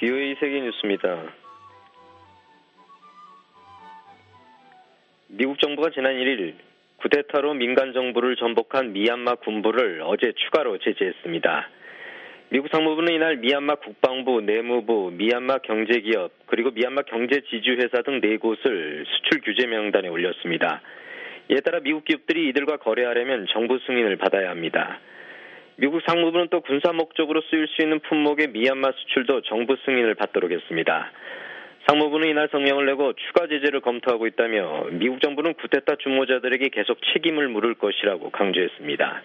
BOA 세계뉴스입니다. 미국 정부가 지난 1일 쿠데타로 민간 정부를 전복한 미얀마 군부를 어제 추가로 제재했습니다. 미국 상무부는 이날 미얀마 국방부, 내무부, 미얀마 경제기업, 그리고 미얀마 경제지주회사 등 4곳을 수출 규제 명단에 올렸습니다. 이에 따라 미국 기업들이 이들과 거래하려면 정부 승인을 받아야 합니다. 미국 상무부는 또 군사 목적으로 쓰일 수 있는 품목의 미얀마 수출도 정부 승인을 받도록 했습니다. 상무부는 이날 성명을 내고 추가 제재를 검토하고 있다며 미국 정부는 쿠데타 주모자들에게 계속 책임을 물을 것이라고 강조했습니다.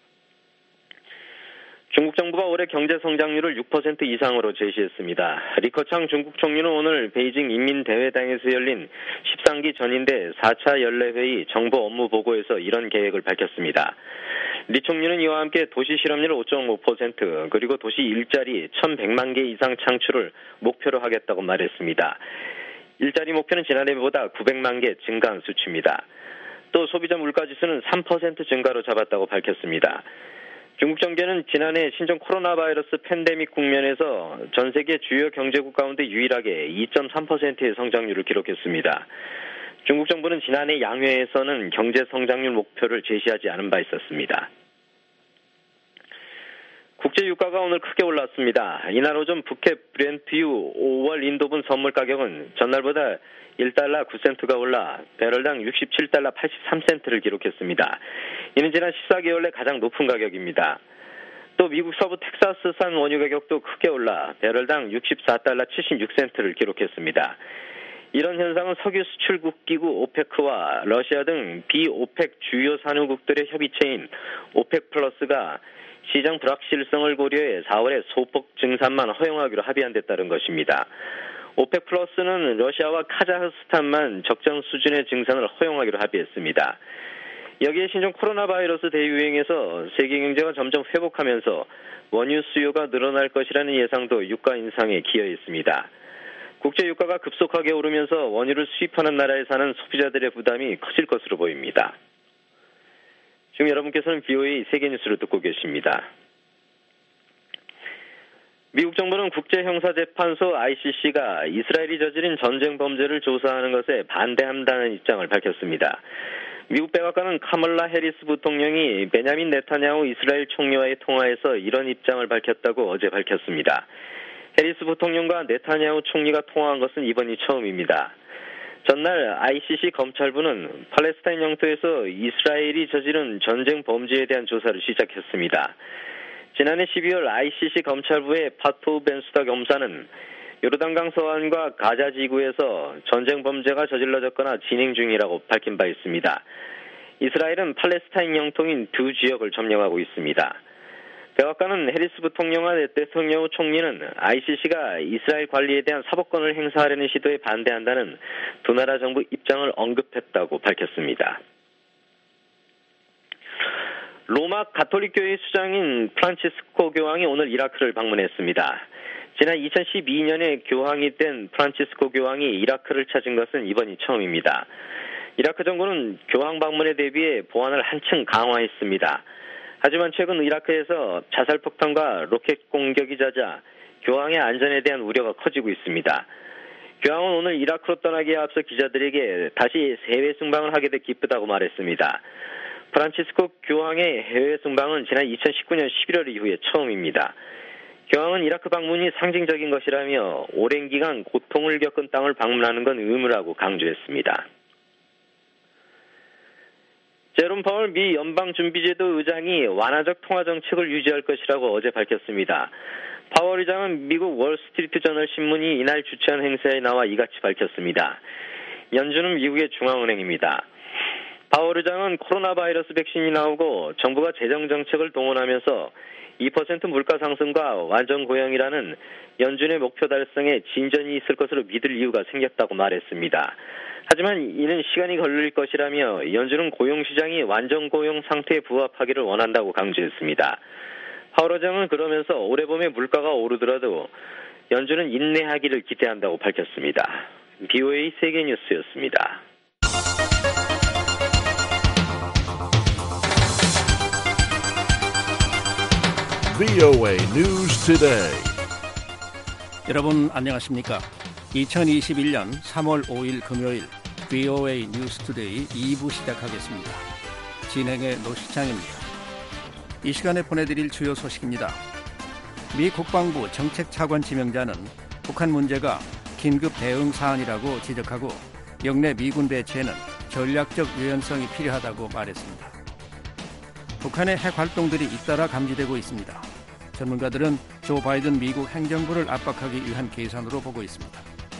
중국 정부가 올해 경제 성장률을 6% 이상으로 제시했습니다. 리커창 중국 총리는 오늘 베이징 인민대회당에서 열린 13기 전인대 4차 연례회의 정부 업무 보고에서 이런 계획을 밝혔습니다. 리 총리는 이와 함께 도시 실업률 5.5% 그리고 도시 일자리 1,100만 개 이상 창출을 목표로 하겠다고 말했습니다. 일자리 목표는 지난해보다 900만 개 증가한 수치입니다. 또 소비자 물가지수는 3% 증가로 잡았다고 밝혔습니다. 중국 정계는 지난해 신종 코로나 바이러스 팬데믹 국면에서 전 세계 주요 경제국 가운데 유일하게 2.3%의 성장률을 기록했습니다. 중국 정부는 지난해 양회에서는 경제 성장률 목표를 제시하지 않은 바 있었습니다. 국제 유가가 오늘 크게 올랐습니다. 이날 오전 북해 브렌트유 5월 인도분 선물 가격은 전날보다 1달러 9센트가 올라 배럴당 67달러 83센트를 기록했습니다. 이는 지난 14개월 내 가장 높은 가격입니다. 또 미국 서부 텍사스산 원유 가격도 크게 올라 배럴당 64달러 76센트를 기록했습니다. 이런 현상은 석유 수출국 기구 오페크와 러시아 등 비오펙 주요 산유국들의 협의체인 오펙 플러스가 시장 불확실성을 고려해 4월에 소폭 증산만 허용하기로 합의한 데 따른 것입니다. 오펙 플러스는 러시아와 카자흐스탄만 적정 수준의 증산을 허용하기로 합의했습니다. 여기에 신종 코로나 바이러스 대유행에서 세계 경제가 점점 회복하면서 원유 수요가 늘어날 것이라는 예상도 유가 인상에 기여했습니다. 국제 유가가 급속하게 오르면서 원유를 수입하는 나라에 사는 소비자들의 부담이 커질 것으로 보입니다. 지금 여러분께서는 BOA 세계뉴스를 듣고 계십니다. 미국 정부는 국제형사재판소 ICC가 이스라엘이 저지른 전쟁 범죄를 조사하는 것에 반대한다는 입장을 밝혔습니다. 미국 백악관은 카멀라 해리스 부통령이 베냐민 네타냐후 이스라엘 총리와의 통화에서 이런 입장을 밝혔다고 어제 밝혔습니다. 해리스 부통령과 네타냐후 총리가 통화한 것은 이번이 처음입니다. 전날 ICC 검찰부는 팔레스타인 영토에서 이스라엘이 저지른 전쟁 범죄에 대한 조사를 시작했습니다. 지난해 12월 ICC 검찰부의 파토 벤수다 검사는 요르단강 서안과 가자 지구에서 전쟁 범죄가 저질러졌거나 진행 중이라고 밝힌 바 있습니다. 이스라엘은 팔레스타인 영토인 두 지역을 점령하고 있습니다. 백악관은 해리스 부통령과 네타냐후 총리는 ICC가 이스라엘 관리에 대한 사법권을 행사하려는 시도에 반대한다는 두 나라 정부 입장을 언급했다고 밝혔습니다. 로마 가톨릭교회 수장인 프란치스코 교황이 오늘 이라크를 방문했습니다. 지난 2012년에 교황이 된 프란치스코 교황이 이라크를 찾은 것은 이번이 처음입니다. 이라크 정부는 교황 방문에 대비해 보안을 한층 강화했습니다. 하지만 최근 이라크에서 자살폭탄과 로켓 공격이 잦아 교황의 안전에 대한 우려가 커지고 있습니다. 교황은 오늘 이라크로 떠나기에 앞서 기자들에게 다시 해외 순방을 하게 돼 기쁘다고 말했습니다. 프란치스코 교황의 해외 순방은 지난 2019년 11월 이후에 처음입니다. 교황은 이라크 방문이 상징적인 것이라며 오랜 기간 고통을 겪은 땅을 방문하는 건 의무라고 강조했습니다. 제롬 파월 미 연방준비제도 의장이 완화적 통화 정책을 유지할 것이라고 어제 밝혔습니다. 파월 의장은 미국 월스트리트 저널 신문이 이날 주최한 행사에 나와 이같이 밝혔습니다. 연준은 미국의 중앙은행입니다. 파월 의장은 코로나 바이러스 백신이 나오고 정부가 재정 정책을 동원하면서 2% 물가 상승과 완전 고용이라는 연준의 목표 달성에 진전이 있을 것으로 믿을 이유가 생겼다고 말했습니다. 하지만 이는 시간이 걸릴 것이라며 연준은 고용시장이 완전 고용 상태에 부합하기를 원한다고 강조했습니다. 파월 의장은 그러면서 올해 봄에 물가가 오르더라도 연준은 인내하기를 기대한다고 밝혔습니다. BOA 세계뉴스였습니다. BOA News Today. 여러분 안녕하십니까? 2021년 3월 5일 금요일 VOA 뉴스투데이 2부 시작하겠습니다. 진행의 노시창입니다. 이 시간에 보내드릴 주요 소식입니다. 미 국방부 정책차관 지명자는 북한 문제가 긴급 대응 사안이라고 지적하고 영내 미군 배치에는 전략적 유연성이 필요하다고 말했습니다. 북한의 핵 활동들이 잇따라 감지되고 있습니다. 전문가들은 조 바이든 미국 행정부를 압박하기 위한 계산으로 보고 있습니다.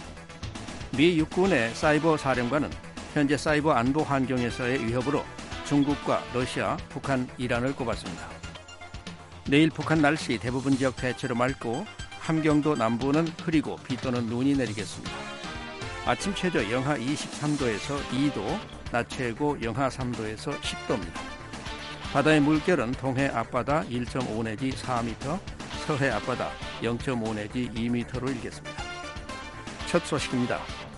미 육군의 사이버 사령관은 현재 사이버 안보 환경에서의 위협으로 중국과 러시아, 북한, 이란을 꼽았습니다. 내일 북한 날씨 대부분 지역 대체로 맑고 함경도 남부는 흐리고 비 또는 눈이 내리겠습니다. 아침 최저 영하 23도에서 2도, 낮 최고 영하 3도에서 10도입니다. 바다의 물결은 동해 앞바다 1.5 내지 4m, 서해 앞바다 0.5 내지 2m로 일겠습니다. 첫 소식입니다.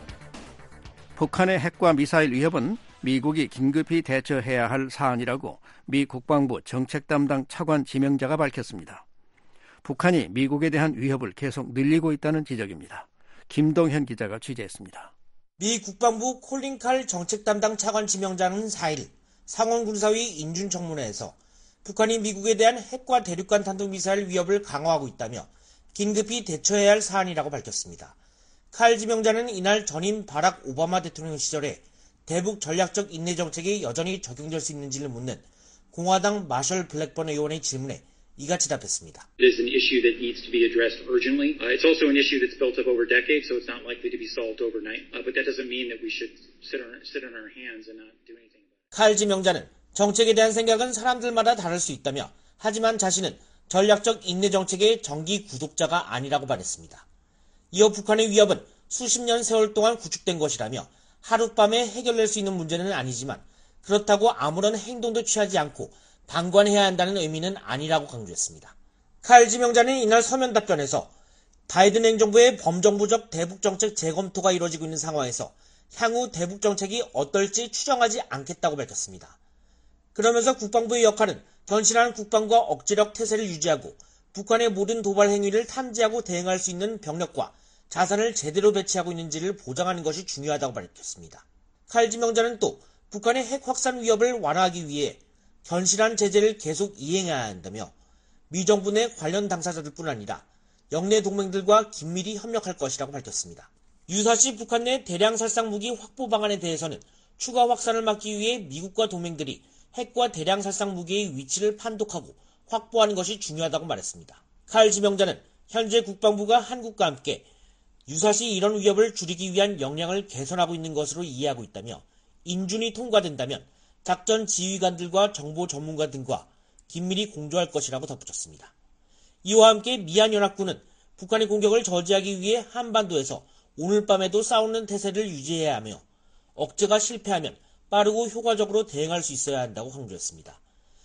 북한의 핵과 미사일 위협은 미국이 긴급히 대처해야 할 사안이라고 미 국방부 정책 담당 차관 지명자가 밝혔습니다. 북한이 미국에 대한 위협을 계속 늘리고 있다는 지적입니다. 김동현 기자가 취재했습니다. 미 국방부 콜린 칼 정책 담당 차관 지명자는 4일 상원군사위 인준청문회에서 북한이 미국에 대한 핵과 대륙간 탄도미사일 위협을 강화하고 있다며 긴급히 대처해야 할 사안이라고 밝혔습니다. 칼 지명자는 이날 전임 바락 오바마 대통령 시절에 대북 전략적 인내 정책이 여전히 적용될 수 있는지를 묻는 공화당 마셜 블랙번 의원의 질문에 이같이 답했습니다. It is an issue that needs to be addressed urgently. It's also an issue that's built up over decades, so it's not likely to be solved overnight. But that doesn't mean that we should sit on our hands and not do anything. 칼 지명자는 정책에 대한 생각은 사람들마다 다를 수 있다며 하지만 자신은 전략적 인내 정책의 정기 구독자가 아니라고 말했습니다. 이어 북한의 위협은 수십 년 세월 동안 구축된 것이라며 하룻밤에 해결될 수 있는 문제는 아니지만 그렇다고 아무런 행동도 취하지 않고 방관해야 한다는 의미는 아니라고 강조했습니다. 칼 지명자는 이날 서면 답변에서 바이든 행정부의 범정부적 대북정책 재검토가 이루어지고 있는 상황에서 향후 대북정책이 어떨지 추정하지 않겠다고 밝혔습니다. 그러면서 국방부의 역할은 견실한 국방과 억제력 태세를 유지하고 북한의 모든 도발 행위를 탐지하고 대응할 수 있는 병력과 자산을 제대로 배치하고 있는지를 보장하는 것이 중요하다고 밝혔습니다. 칼 지명자는 또 북한의 핵 확산 위협을 완화하기 위해 견실한 제재를 계속 이행해야 한다며 미 정부 내 관련 당사자들뿐 아니라 영내 동맹들과 긴밀히 협력할 것이라고 밝혔습니다. 유사시 북한 내 대량 살상 무기 확보 방안에 대해서는 추가 확산을 막기 위해 미국과 동맹들이 핵과 대량 살상 무기의 위치를 판독하고 확보하는 것이 중요하다고 말했습니다. 칼 지명자는 현재 국방부가 한국과 함께 유사시 이런 위협을 줄이기 위한 역량을 개선하고 있는 것으로 이해하고 있다며 인준이 통과된다면 작전 지휘관들과 정보 전문가 등과 긴밀히 공조할 것이라고 덧붙였습니다. 이와 함께 미한연합군은 북한의 공격을 저지하기 위해 한반도에서 오늘 밤에도 싸우는 태세를 유지해야 하며 억제가 실패하면 빠르고 효과적으로 대응할 수 있어야 한다고 강조했습니다.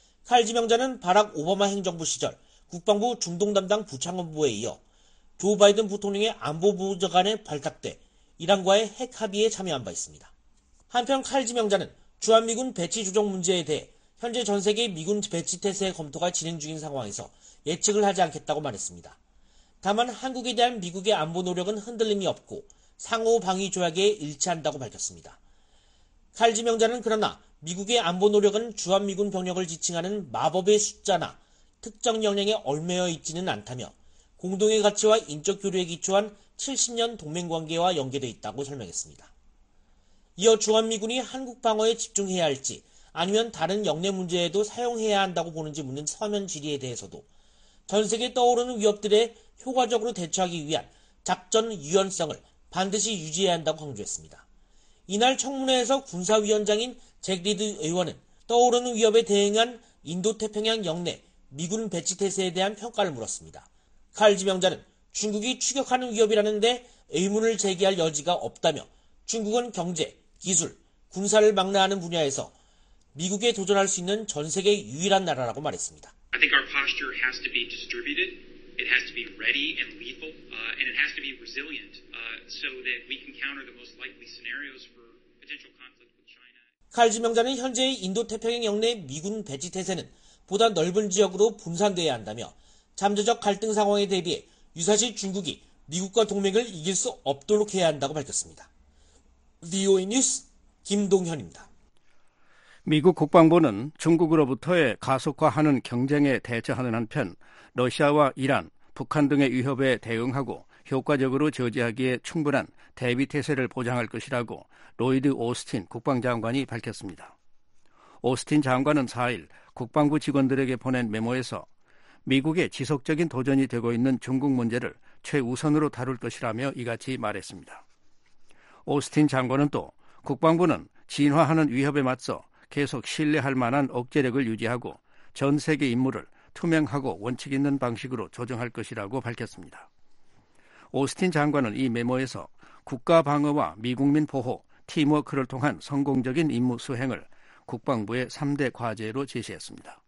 칼 지명자는 바락 오바마 행정부 시절 국방부 중동 담당 부창관부에 이어 조 바이든 부통령의 안보보좌관에 발탁돼 이란과의 핵 합의에 참여한 바 있습니다. 한편 칼 지명자는 주한미군 배치 조정 문제에 대해 현재 전 세계 미군 배치 태세의 검토가 진행 중인 상황에서 예측을 하지 않겠다고 말했습니다. 다만 한국에 대한 미국의 안보 노력은 흔들림이 없고 상호 방위 조약에 일치한다고 밝혔습니다. 칼 지명자는 그러나 미국의 안보 노력은 주한미군 병력을 지칭하는 마법의 숫자나 특정 역량에 얽매여 있지는 않다며 공동의 가치와 인적 교류에 기초한 70년 동맹관계와 연계되어 있다고 설명했습니다. 이어 주한미군이 한국 방어에 집중해야 할지 아니면 다른 영내 문제에도 사용해야 한다고 보는지 묻는 서면 질의에 대해서도 전 세계 떠오르는 위협들에 효과적으로 대처하기 위한 작전 유연성을 반드시 유지해야 한다고 강조했습니다. 이날 청문회에서 군사위원장인 잭 리드 의원은 떠오르는 위협에 대응한 인도태평양 영내 미군 배치 태세에 대한 평가를 물었습니다. 칼 지명자는 중국이 추격하는 위협이라는데 의문을 제기할 여지가 없다며 중국은 경제, 기술, 군사를 망라하는 분야에서 미국에 도전할 수 있는 전 세계 유일한 나라라고 말했습니다. I think our posture has to be distributed. It has to be ready and lethal, and it has to be resilient, so that we can counter the most likely scenarios for potential conflict with China. 칼 지명자는 현재의 인도태평양 영내 미군 배치 태세는 보다 넓은 지역으로 분산돼야 한다며 잠재적 갈등 상황에 대비해 유사시 중국이 미국과 동맹을 이길 수 없도록 해야 한다고 밝혔습니다. VOA 뉴스 김동현입니다. 미국 국방부는 중국으로부터의 가속화하는 경쟁에 대처하는 한편 러시아와 이란, 북한 등의 위협에 대응하고 효과적으로 저지하기에 충분한 대비태세를 보장할 것이라고 로이드 오스틴 국방장관이 밝혔습니다. 오스틴 장관은 4일 국방부 직원들에게 보낸 메모에서 미국의 지속적인 도전이 되고 있는 중국 문제를 최우선으로 다룰 것이라며 이같이 말했습니다. 오스틴 장관은 또 국방부는 진화하는 위협에 맞서 계속 신뢰할 만한 억제력을 유지하고 전 세계 임무를 투명하고 원칙 있는 방식으로 조정할 것이라고 밝혔습니다. 오스틴 장관은 이 메모에서 국가 방어와 미국민 보호, 팀워크를 통한 성공적인 임무 수행을 국방부의 3대 과제로 제시했습니다.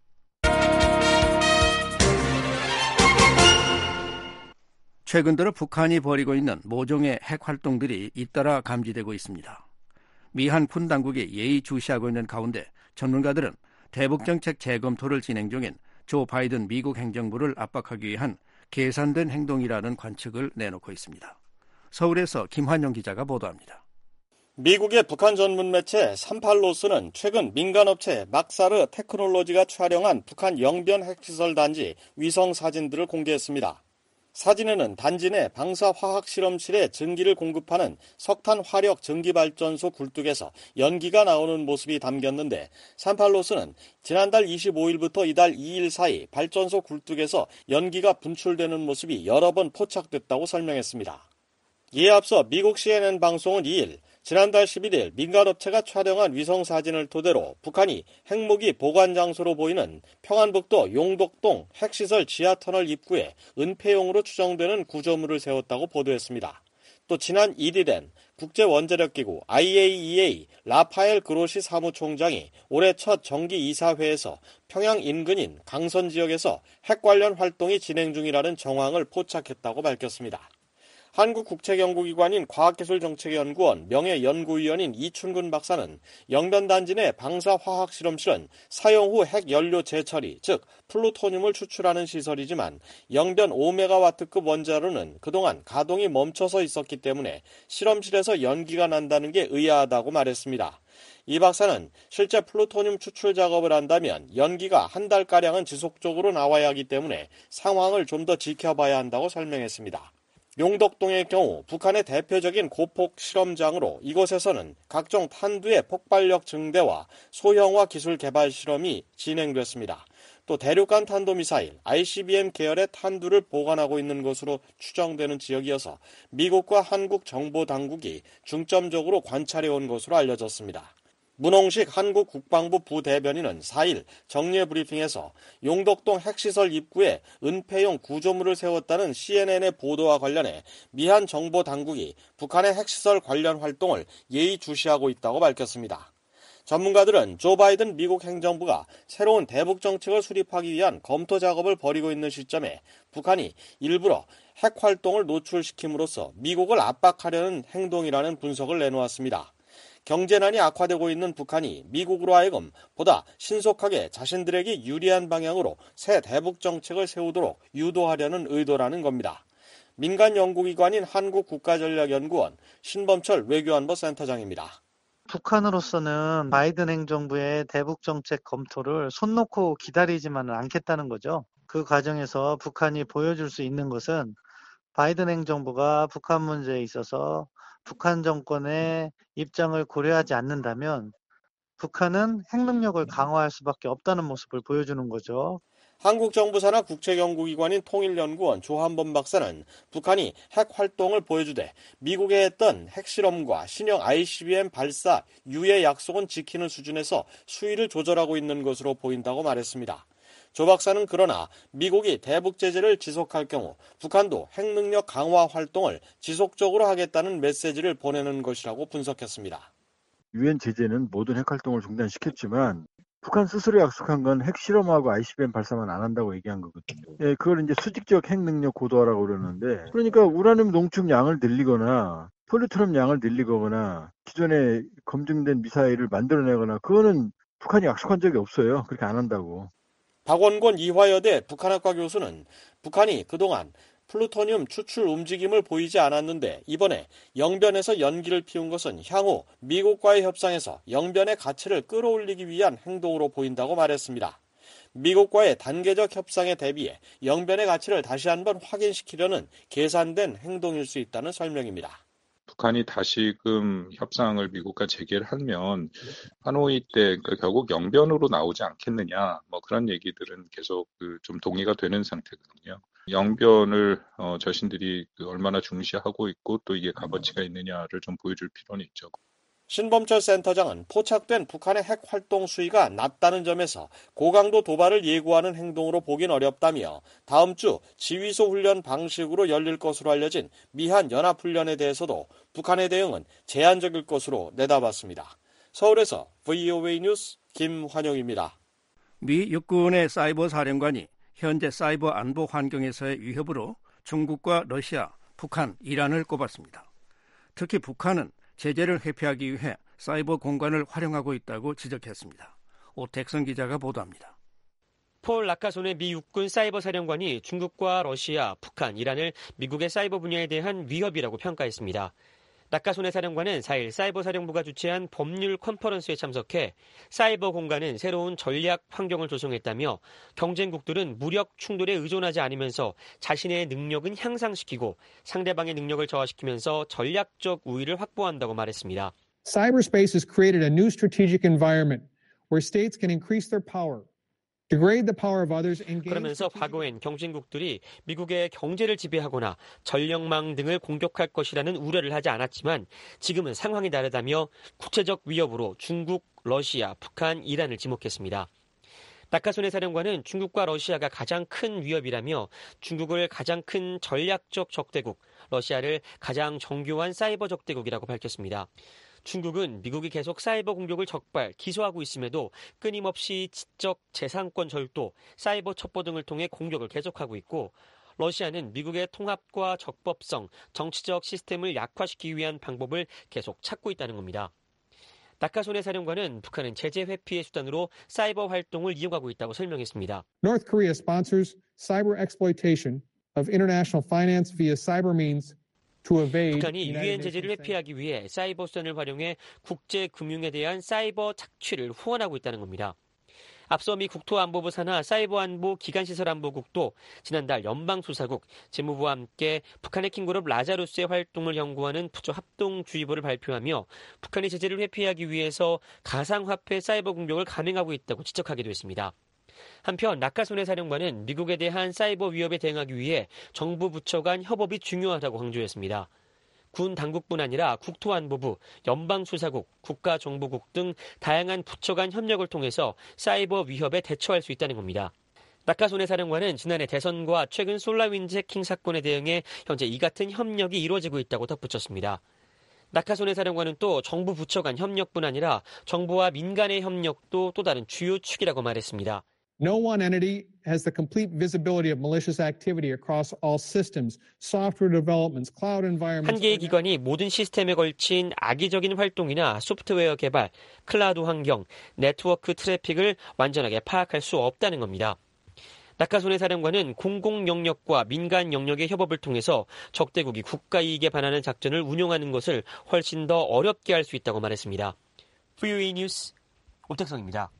최근 들어 북한이 벌이고 있는 모종의 핵 활동들이 잇따라 감지되고 있습니다. 미 한 군 당국이 예의주시하고 있는 가운데 전문가들은 대북정책 재검토를 진행 중인 조 바이든 미국 행정부를 압박하기 위한 계산된 행동이라는 관측을 내놓고 있습니다. 서울에서 김환영 기자가 보도합니다. 미국의 북한 전문 매체 38로스는 최근 민간업체 막사르 테크놀로지가 촬영한 북한 영변 핵시설 단지 위성 사진들을 공개했습니다. 사진에는 단지 내 방사화학실험실에 전기를 공급하는 석탄 화력 전기발전소 굴뚝에서 연기가 나오는 모습이 담겼는데 38로스는 지난달 25일부터 이달 2일 사이 발전소 굴뚝에서 연기가 분출되는 모습이 여러 번 포착됐다고 설명했습니다. 이에 앞서 미국 CNN 방송은 2일 지난달 11일 민간업체가 촬영한 위성사진을 토대로 북한이 핵무기 보관장소로 보이는 평안북도 용덕동 핵시설 지하터널 입구에 은폐용으로 추정되는 구조물을 세웠다고 보도했습니다. 또 지난 1일엔 국제원자력기구 IAEA 라파엘 그로시 사무총장이 올해 첫 정기이사회에서 평양 인근인 강선 지역에서 핵 관련 활동이 진행 중이라는 정황을 포착했다고 밝혔습니다. 한국국책연구기관인 과학기술정책연구원 명예연구위원인 이춘근 박사는 영변단지 내 방사화학실험실은 사용 후 핵연료 재처리, 즉 플루토늄을 추출하는 시설이지만 영변 5메가와트급 원자로는 그동안 가동이 멈춰서 있었기 때문에 실험실에서 연기가 난다는 게 의아하다고 말했습니다. 이 박사는 실제 플루토늄 추출 작업을 한다면 연기가 한 달가량은 지속적으로 나와야 하기 때문에 상황을 좀 더 지켜봐야 한다고 설명했습니다. 용덕동의 경우 북한의 대표적인 고폭 실험장으로 이곳에서는 각종 탄두의 폭발력 증대와 소형화 기술 개발 실험이 진행됐습니다. 또 대륙간 탄도미사일 ICBM 계열의 탄두를 보관하고 있는 것으로 추정되는 지역이어서 미국과 한국 정보당국이 중점적으로 관찰해온 것으로 알려졌습니다. 문홍식 한국 국방부 부대변인은 4일 정례 브리핑에서 용덕동 핵시설 입구에 은폐용 구조물을 세웠다는 CNN의 보도와 관련해 미한 정보당국이 북한의 핵시설 관련 활동을 예의주시하고 있다고 밝혔습니다. 전문가들은 조 바이든 미국 행정부가 새로운 대북 정책을 수립하기 위한 검토 작업을 벌이고 있는 시점에 북한이 일부러 핵 활동을 노출시킴으로써 미국을 압박하려는 행동이라는 분석을 내놓았습니다. 경제난이 악화되고 있는 북한이 미국으로 하여금 보다 신속하게 자신들에게 유리한 방향으로 새 대북 정책을 세우도록 유도하려는 의도라는 겁니다. 민간 연구기관인 한국국가전략연구원 신범철 외교안보 센터장입니다. 북한으로서는 바이든 행정부의 대북 정책 검토를 손 놓고 기다리지만은 않겠다는 거죠. 그 과정에서 북한이 보여줄 수 있는 것은 바이든 행정부가 북한 문제에 있어서 북한 정권의 입장을 고려하지 않는다면 북한은 핵 능력을 강화할 수밖에 없다는 모습을 보여주는 거죠. 한국 정부 산하 국책연구기관인 통일연구원 조한범 박사는 북한이 핵 활동을 보여주되 미국에 했던 핵실험과 신형 ICBM 발사 유예 약속은 지키는 수준에서 수위를 조절하고 있는 것으로 보인다고 말했습니다. 조 박사는 그러나 미국이 대북 제재를 지속할 경우 북한도 핵 능력 강화 활동을 지속적으로 하겠다는 메시지를 보내는 것이라고 분석했습니다. 유엔 제재는 모든 핵 활동을 중단시켰지만 북한 스스로 약속한 건 핵실험하고 ICBM 발사만 안 한다고 얘기한 거거든요. 예, 그걸 이제 수직적 핵 능력 고도화라고 그러는데 그러니까 우라늄 농축량을 늘리거나 플루토늄 양을 늘리거나 기존에 검증된 미사일을 만들어내거나 그거는 북한이 약속한 적이 없어요. 그렇게 안 한다고. 박원권 이화여대 북한학과 교수는 북한이 그동안 플루토늄 추출 움직임을 보이지 않았는데 이번에 영변에서 연기를 피운 것은 향후 미국과의 협상에서 영변의 가치를 끌어올리기 위한 행동으로 보인다고 말했습니다. 미국과의 단계적 협상에 대비해 영변의 가치를 다시 한번 확인시키려는 계산된 행동일 수 있다는 설명입니다. 북한이 다시금 협상을 미국과 재개를 하면 하노이 때 결국 영변으로 나오지 않겠느냐, 그런 얘기들은 계속 좀 동의가 되는 상태거든요. 영변을 자신들이 얼마나 중시하고 있고 또 이게 값어치가 있느냐를 좀 보여줄 필요는 있죠. 신범철 센터장은 포착된 북한의 핵 활동 수위가 낮다는 점에서 고강도 도발을 예고하는 행동으로 보긴 어렵다며 다음 주 지휘소 훈련 방식으로 열릴 것으로 알려진 미한 연합훈련에 대해서도 북한의 대응은 제한적일 것으로 내다봤습니다. 서울에서 VOA 뉴스 김환용입니다. 미 육군의 사이버 사령관이 현재 사이버 안보 환경에서의 위협으로 중국과 러시아, 북한, 이란을 꼽았습니다. 특히 북한은 제재를 회피하기 위해 사이버 공간을 활용하고 있다고 지적했습니다. 오택선 기자가 보도합니다. 폴 라카손의 미 육군 사이버 사령관이 중국과 러시아, 북한, 이란을 미국의 사이버 분야에 대한 위협이라고 평가했습니다. 라카손의 사령관은 4일 사이버 사령부가 주최한 법률 컨퍼런스에 참석해 사이버 공간은 새로운 전략 환경을 조성했다며 경쟁국들은 무력 충돌에 의존하지 않으면서 자신의 능력은 향상시키고 상대방의 능력을 저하시키면서 전략적 우위를 확보한다고 말했습니다. Cyberspace has created a new strategic environment where states can increase their power. 그러면서 과거엔 경쟁국들이 미국의 경제를 지배하거나 전력망 등을 공격할 것이라는 우려를 하지 않았지만 지금은 상황이 다르다며 구체적 위협으로 중국, 러시아, 북한, 이란을 지목했습니다. 라카손의 사령관은 중국과 러시아가 가장 큰 위협이라며 중국을 가장 큰 전략적 적대국, 러시아를 가장 정교한 사이버 적대국이라고 밝혔습니다. 중국은 미국이 계속 사이버 공격을 적발, 기소하고 있음에도 끊임없이 지적 재산권 절도, 사이버 첩보 등을 통해 공격을 계속하고 있고 러시아는 미국의 통합과 적법성, 정치적 시스템을 약화시키기 위한 방법을 계속 찾고 있다는 겁니다. 라카손의 사령관은 북한은 제재 회피의 수단으로 사이버 활동을 이용하고 있다고 설명했습니다. North Korea sponsors cyber exploitation of international finance via cyber means. 북한이 유엔 제재를 회피하기 위해 사이버 수단을 활용해 국제금융에 대한 사이버 착취를 후원하고 있다는 겁니다. 앞서 미 국토안보부 산하 사이버안보 기간시설안보국도 지난달 연방수사국, 재무부와 함께 북한 해킹그룹 라자루스의 활동을 연구하는 부처 합동주의보를 발표하며 북한이 제재를 회피하기 위해서 가상화폐 사이버 공격을 감행하고 있다고 지적하기도 했습니다. 한편 라카손의 사령관은 미국에 대한 사이버 위협에 대응하기 위해 정부 부처 간 협업이 중요하다고 강조했습니다. 군 당국뿐 아니라 국토안보부, 연방수사국, 국가정보국 등 다양한 부처 간 협력을 통해서 사이버 위협에 대처할 수 있다는 겁니다. 라카손의 사령관은 지난해 대선과 최근 솔라윈즈 해킹 사건에 대응해 현재 이 같은 협력이 이루어지고 있다고 덧붙였습니다. 라카손의 사령관은 또 정부 부처 간 협력뿐 아니라 정부와 민간의 협력도 또 다른 주요 축이라고 말했습니다. No one entity has the complete visibility of malicious activity across all systems, software developments, cloud environments. 한 개의 기관이 모든 시스템에 걸친 악의적인 활동이나 소프트웨어 개발, 클라우드 환경, 네트워크 트래픽을 완전하게 파악할 수 없다는 겁니다. 라카손의 사령관은 공공 영역과 민간 영역의 협업을 통해서 적대국이 국가 이익에 반하는 작전을 운용하는 것을 훨씬 더 어렵게 할 수 있다고 말했습니다. VOA 뉴스 오택성입니다.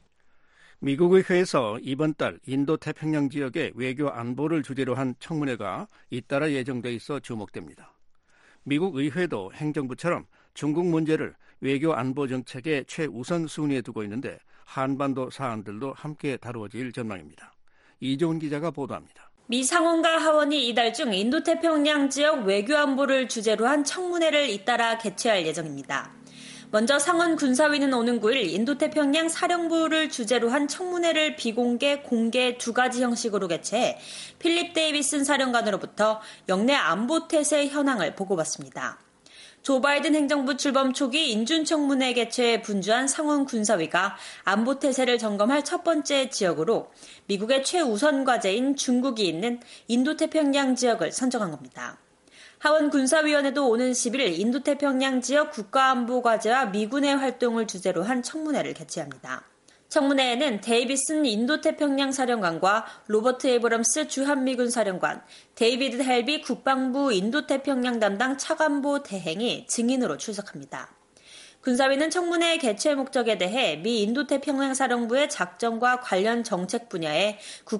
미국 의회에서 이번 달 인도태평양 지역의 외교 안보를 주제로 한 청문회가 잇따라 예정돼 있어 주목됩니다. 미국 의회도 행정부처럼 중국 문제를 외교 안보 정책의 최우선 순위에 두고 있는데 한반도 사안들도 함께 다루어질 전망입니다. 이종훈 기자가 보도합니다. 미 상원과 하원이 이달 중 인도태평양 지역 외교 안보를 주제로 한 청문회를 잇따라 개최할 예정입니다. 먼저 상원 군사위는 오는 9일 인도태평양 사령부를 주제로 한 청문회를 비공개, 공개 두 가지 형식으로 개최해 필립 데이비슨 사령관으로부터 영내 안보 태세 현황을 보고받습니다. 조 바이든 행정부 출범 초기 인준청문회 개최에 분주한 상원 군사위가 안보 태세를 점검할 첫 번째 지역으로 미국의 최우선 과제인 중국이 있는 인도태평양 지역을 선정한 겁니다. 하원 군사위원회도 오는 10일 인도태평양 지역 국가안보 과제와 미군의 활동을 주제로 한 청문회를 개최합니다. 청문회에는 데이비슨 인도태평양 사령관과 로버트 에이브럼스 주한미군 사령관, 데이비드 헬비 국방부 인도태평양 담당 차관보 대행이 증인으로 출석합니다. 군사위는 청문회 개최 목적에 대해 미 인도태평양 사령부의 작전과 관련 정책 분야의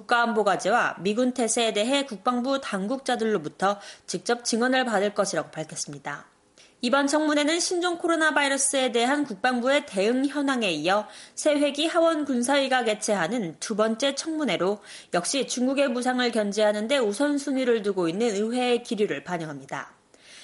국가안보과제와 미군 태세에 대해 국방부 당국자들로부터 직접 증언을 받을 것이라고 밝혔습니다. 이번 청문회는 신종 코로나 바이러스에 대한 국방부의 대응 현황에 이어 새 회기 하원 군사위가 개최하는 두 번째 청문회로 역시 중국의 부상을 견제하는 데 우선순위를 두고 있는 의회의 기류를 반영합니다.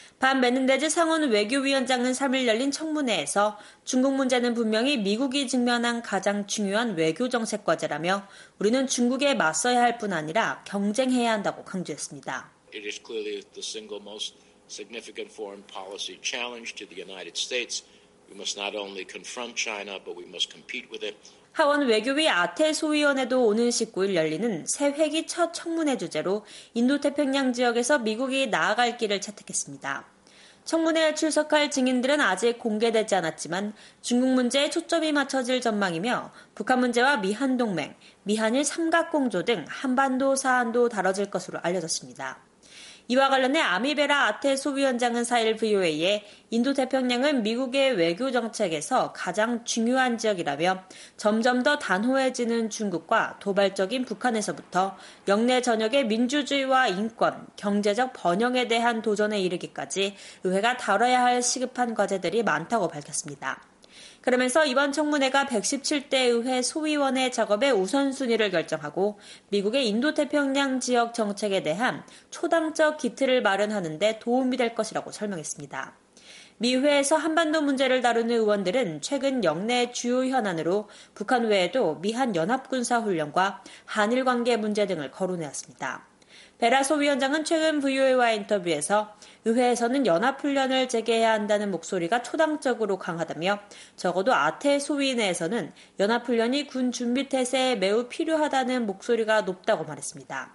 반 메넨데즈 상원 외교위원장은 3일 열린 청문회에서 중국 문제는 분명히 미국이 직면한 가장 중요한 외교정책 과제라며 우리는 중국에 맞서야 할 뿐 아니라 경쟁해야 한다고 강조했습니다. It is clearly the single most significant foreign policy challenge to the United States. We must not only confront China, but we must compete with it. 하원 외교위 아태 소위원회도 오는 19일 열리는 새 회기 첫 청문회 주제로 인도태평양 지역에서 미국이 나아갈 길을 채택했습니다. 청문회에 출석할 증인들은 아직 공개되지 않았지만 중국 문제에 초점이 맞춰질 전망이며 북한 문제와 미한 동맹, 미한일 삼각공조 등 한반도 사안도 다뤄질 것으로 알려졌습니다. 이와 관련해 아미베라 아테 소위원장은 4일 VOA에 인도태평양은 미국의 외교 정책에서 가장 중요한 지역이라며 점점 더 단호해지는 중국과 도발적인 북한에서부터 영내 전역의 민주주의와 인권, 경제적 번영에 대한 도전에 이르기까지 의회가 다뤄야 할 시급한 과제들이 많다고 밝혔습니다. 그러면서 이번 청문회가 117대 의회 소위원회 작업의 우선순위를 결정하고 미국의 인도태평양 지역 정책에 대한 초당적 기틀을 마련하는 데 도움이 될 것이라고 설명했습니다. 미 의회에서 한반도 문제를 다루는 의원들은 최근 영내 주요 현안으로 북한 외에도 미한 연합군사훈련과 한일 관계 문제 등을 거론해왔습니다. 베라 소위원장은 최근 VOA와의 인터뷰에서 의회에서는 연합훈련을 재개해야 한다는 목소리가 초당적으로 강하다며 적어도 아태 소위 내에서는 연합훈련이 군 준비 태세에 매우 필요하다는 목소리가 높다고 말했습니다.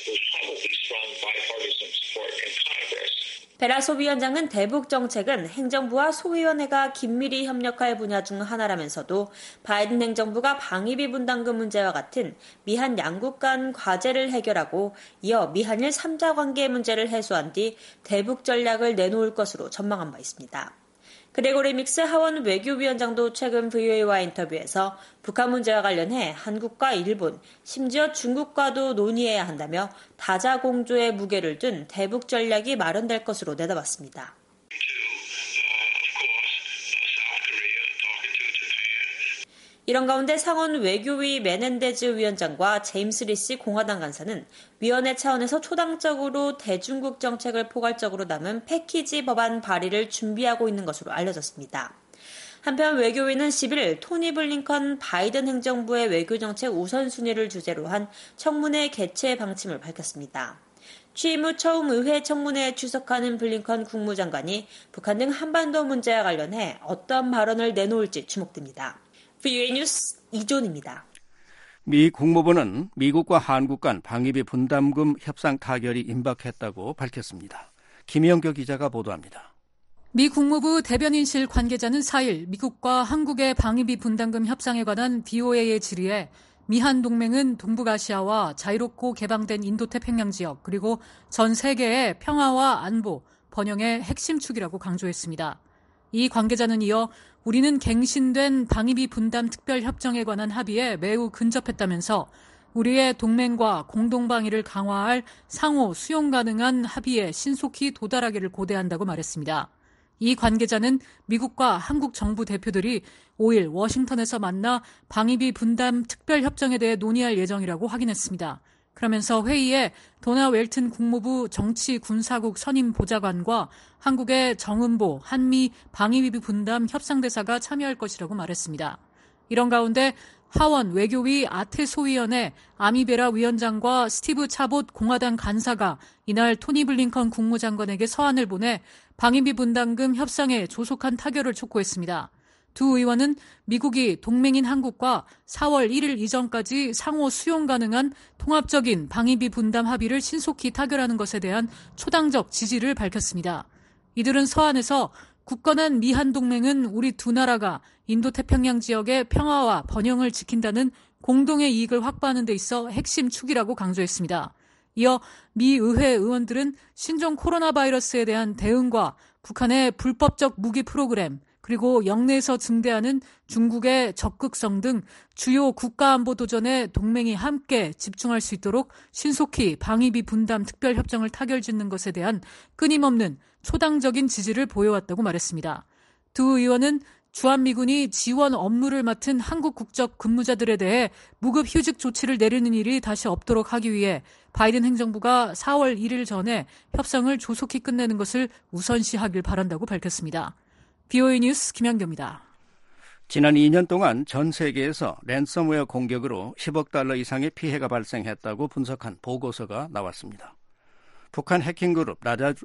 베라 소위원장은 대북 정책은 행정부와 소위원회가 긴밀히 협력할 분야 중 하나라면서도 바이든 행정부가 방위비 분담금 문제와 같은 미한 양국 간 과제를 해결하고 이어 미한일 3자 관계 문제를 해소한 뒤 대북 전략을 내놓을 것으로 전망한 바 있습니다. 그레고리 믹스 하원 외교위원장도 최근 VOA와 인터뷰에서 북한 문제와 관련해 한국과 일본, 심지어 중국과도 논의해야 한다며 다자공조의 무게를 둔 대북 전략이 마련될 것으로 내다봤습니다. 이런 가운데 상원 외교위 메넨데즈 위원장과 제임스 리시 공화당 간사는 위원회 차원에서 초당적으로 대중국 정책을 포괄적으로 담은 패키지 법안 발의를 준비하고 있는 것으로 알려졌습니다. 한편 외교위는 11일 토니 블링컨 바이든 행정부의 외교정책 우선순위를 주제로 한 청문회 개최 방침을 밝혔습니다. 취임 후 처음 의회 청문회에 출석하는 블링컨 국무장관이 북한 등 한반도 문제와 관련해 어떤 발언을 내놓을지 주목됩니다. VOA 뉴스 이존입니다. 미 국무부는 미국과 한국 간 방위비 분담금 협상 타결이 임박했다고 밝혔습니다. 김영교 기자가 보도합니다. 미 국무부 대변인실 관계자는 4일 미국과 한국의 방위비 분담금 협상에 관한 BOA의 질의에 미한 동맹은 동북아시아와 자유롭고 개방된 인도태평양 지역 그리고 전 세계의 평화와 안보, 번영의 핵심 축이라고 강조했습니다. 이 관계자는 이어 우리는 갱신된 방위비 분담 특별협정에 관한 합의에 매우 근접했다면서 우리의 동맹과 공동방위를 강화할 상호 수용 가능한 합의에 신속히 도달하기를 고대한다고 말했습니다. 이 관계자는 미국과 한국 정부 대표들이 5일 워싱턴에서 만나 방위비 분담 특별협정에 대해 논의할 예정이라고 확인했습니다. 그러면서 회의에 도나 웰튼 국무부 정치군사국 선임 보좌관과 한국의 정은보 한미 방위비 분담 협상대사가 참여할 것이라고 말했습니다. 이런 가운데 하원 외교위 아테 소위원회 아미베라 위원장과 스티브 차봇 공화당 간사가 이날 토니 블링컨 국무장관에게 서한을 보내 방위비 분담금 협상에 조속한 타결을 촉구했습니다. 두 의원은 미국이 동맹인 한국과 4월 1일 이전까지 상호 수용 가능한 통합적인 방위비 분담 합의를 신속히 타결하는 것에 대한 초당적 지지를 밝혔습니다. 이들은 서한에서 굳건한 미한동맹은 우리 두 나라가 인도태평양 지역의 평화와 번영을 지킨다는 공동의 이익을 확보하는 데 있어 핵심 축이라고 강조했습니다. 이어 미 의회 의원들은 신종 코로나 바이러스에 대한 대응과 북한의 불법적 무기 프로그램, 그리고 영내에서 증대하는 중국의 적극성 등 주요 국가안보 도전에 동맹이 함께 집중할 수 있도록 신속히 방위비 분담 특별협정을 타결짓는 것에 대한 끊임없는 초당적인 지지를 보여왔다고 말했습니다. 두 의원은 주한미군이 지원 업무를 맡은 한국 국적 근무자들에 대해 무급 휴직 조치를 내리는 일이 다시 없도록 하기 위해 바이든 행정부가 4월 1일 전에 협상을 조속히 끝내는 것을 우선시하길 바란다고 밝혔습니다. BOA 뉴스 김현경입니다. 지난 2년 동안 전 세계에서 랜섬웨어 공격으로 10억 달러 이상의 피해가 발생했다고 분석한 보고서가 나왔습니다. 북한 해킹그룹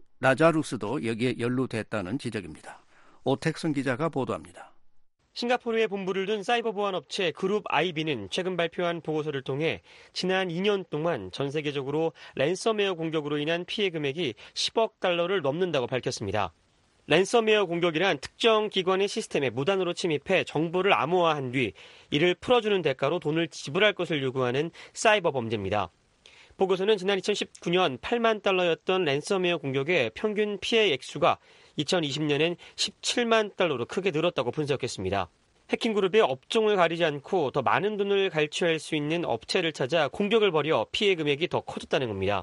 라자루스도 여기에 연루됐다는 지적입니다. 오택순 기자가 보도합니다. 싱가포르에 본부를 둔 사이버 보안 업체 그룹 IB는 최근 발표한 보고서를 통해 지난 2년 동안 전 세계적으로 랜섬웨어 공격으로 인한 피해 금액이 10억 달러를 넘는다고 밝혔습니다. 랜섬웨어 공격이란 특정 기관의 시스템에 무단으로 침입해 정보를 암호화한 뒤 이를 풀어주는 대가로 돈을 지불할 것을 요구하는 사이버 범죄입니다. 보고서는 지난 2019년 8만 달러였던 랜섬웨어 공격의 평균 피해 액수가 2020년엔 17만 달러로 크게 늘었다고 분석했습니다. 해킹그룹의 업종을 가리지 않고 더 많은 돈을 갈취할 수 있는 업체를 찾아 공격을 벌여 피해 금액이 더 커졌다는 겁니다.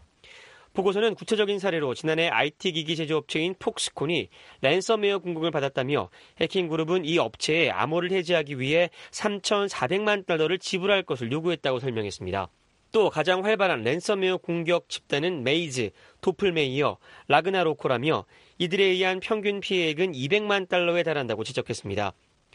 보고서는 구체적인 사례로 지난해 IT기기 제조업체인 폭스콘이 랜섬웨어 공격을 받았다며 해킹그룹은 이 업체에 암호를 해지하기 위해 3,400만 달러를 지불할 것을 요구했다고 설명했습니다. 또 가장 활발한 랜섬웨어 공격 집단은 메이즈, 도플메이어, 라그나로코라며 이들에 의한 평균 피해액은 200만 달러에 달한다고 지적했습니다.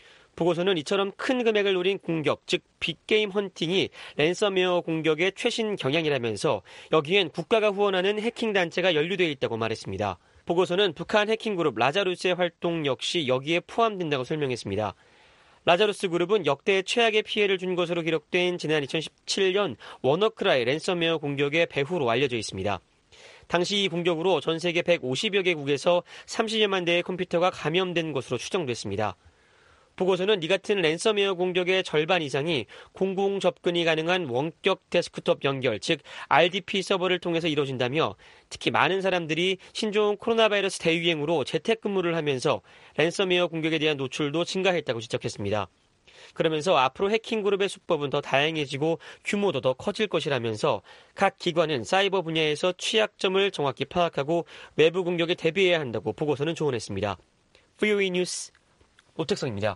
보고서는 이처럼 큰 금액을 노린 공격, 즉 빅게임 헌팅이 랜섬웨어 공격의 최신 경향이라면서 여기엔 국가가 후원하는 해킹단체가 연루되어 있다고 말했습니다. 보고서는 북한 해킹그룹 라자루스의 활동 역시 여기에 포함된다고 설명했습니다. 라자루스 그룹은 역대 최악의 피해를 준 것으로 기록된 지난 2017년 워너크라이 랜섬웨어 공격의 배후로 알려져 있습니다. 당시 이 공격으로 전 세계 150여 개국에서 30여만 대의 컴퓨터가 감염된 것으로 추정됐습니다. 보고서는 이 같은 랜섬웨어 공격의 절반 이상이 공공 접근이 가능한 원격 데스크톱 연결, 즉 RDP 서버를 통해서 이루어진다며 특히 많은 사람들이 신종 코로나 바이러스 대유행으로 재택근무를 하면서 랜섬웨어 공격에 대한 노출도 증가했다고 지적했습니다. 그러면서 앞으로 해킹그룹의 수법은 더 다양해지고 규모도 더 커질 것이라면서 각 기관은 사이버 분야에서 취약점을 정확히 파악하고 외부 공격에 대비해야 한다고 보고서는 조언했습니다. BOA 뉴스 오택성입니다.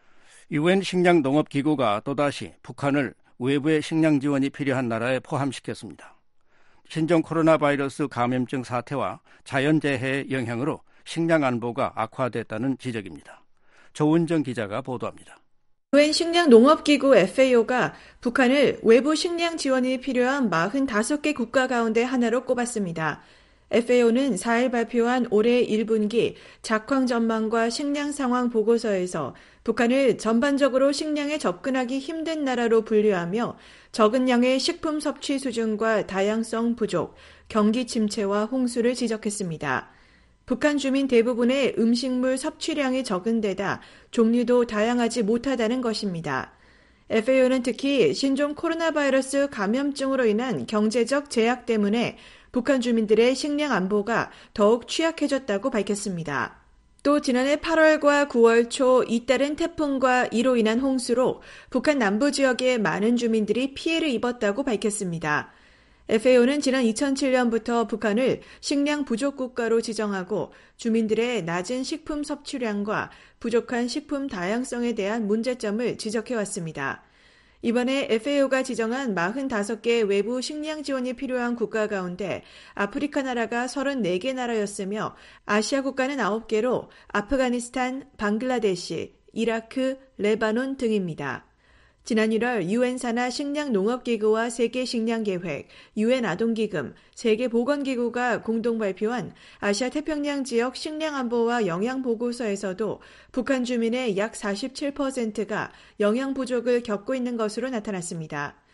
UN 식량농업기구가 또다시 북한을 외부의 식량 지원이 필요한 나라에 포함시켰습니다. 신종 코로나 바이러스 감염증 사태와 자연재해의 영향으로 식량 안보가 악화됐다는 지적입니다. 조은정 기자가 보도합니다. UN 식량농업기구 FAO가 북한을 외부 식량 지원이 필요한 45개 국가 가운데 하나로 꼽았습니다. FAO는 4일 발표한 올해 1분기 작황 전망과 식량 상황 보고서에서 북한을 전반적으로 식량에 접근하기 힘든 나라로 분류하며 적은 양의 식품 섭취 수준과 다양성 부족, 경기 침체와 홍수를 지적했습니다. 북한 주민 대부분의 음식물 섭취량이 적은 데다 종류도 다양하지 못하다는 것입니다. FAO는 특히 신종 코로나 바이러스 감염증으로 인한 경제적 제약 때문에 북한 주민들의 식량 안보가 더욱 취약해졌다고 밝혔습니다. 또 지난해 8월과 9월 초 잇따른 태풍과 이로 인한 홍수로 북한 남부 지역의 많은 주민들이 피해를 입었다고 밝혔습니다. FAO는 지난 2007년부터 북한을 식량 부족 국가로 지정하고 주민들의 낮은 식품 섭취량과 부족한 식품 다양성에 대한 문제점을 지적해왔습니다. 이번에 FAO가 지정한 45개 외부 식량 지원이 필요한 국가 가운데 아프리카 나라가 34개 나라였으며 아시아 국가는 9개로 아프가니스탄, 방글라데시, 이라크, 레바논 등입니다. 지난 1월 UN 산하 식량농업기구와 세계식량계획, UN 아동기금, 세계보건기구가 공동 발표한 아시아 태평양 지역 식량안보와 영양보고서에서도 북한 주민의 약 47%가 영양부족을 겪고 있는 것으로 나타났습니다.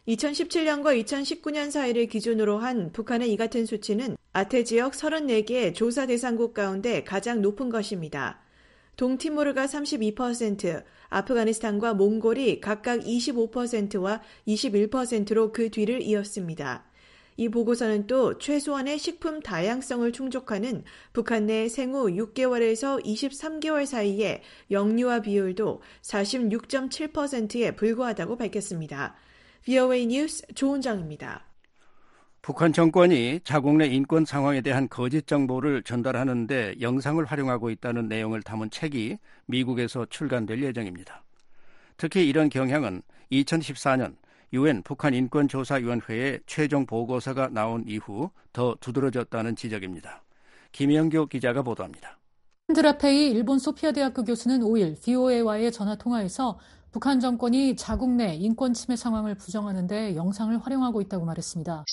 2017년과 2019년 사이를 기준으로 한 북한의 이 같은 수치는 아태 지역 34개 조사 대상국 가운데 가장 높은 것입니다. 동티모르가 32%, 아프가니스탄과 몽골이 각각 25%와 21%로 그 뒤를 이었습니다. 이 보고서는 또 최소한의 식품 다양성을 충족하는 북한 내 생후 6개월에서 23개월 사이의 영유아 비율도 46.7%에 불과하다고 밝혔습니다. VOA 뉴스 조은정입니다. 북한 정권이 자국 내 인권 상황에 대한 거짓 정보를 전달하는 데 영상을 활용하고 있다는 내용을 담은 책이 미국에서 출간될 예정입니다. 특히 이런 경향은 2014년 UN 북한 인권조사위원회의 최종 보고서가 나온 이후 더 두드러졌다는 지적입니다. 김영교 기자가 보도합니다. 안드라페이 일본 소피아 대학교 교수는 5일 VOA와의 전화통화에서 북한 정권이 자국 내 인권 침해 상황을 부정하는 데 영상을 활용하고 있다고 말했습니다.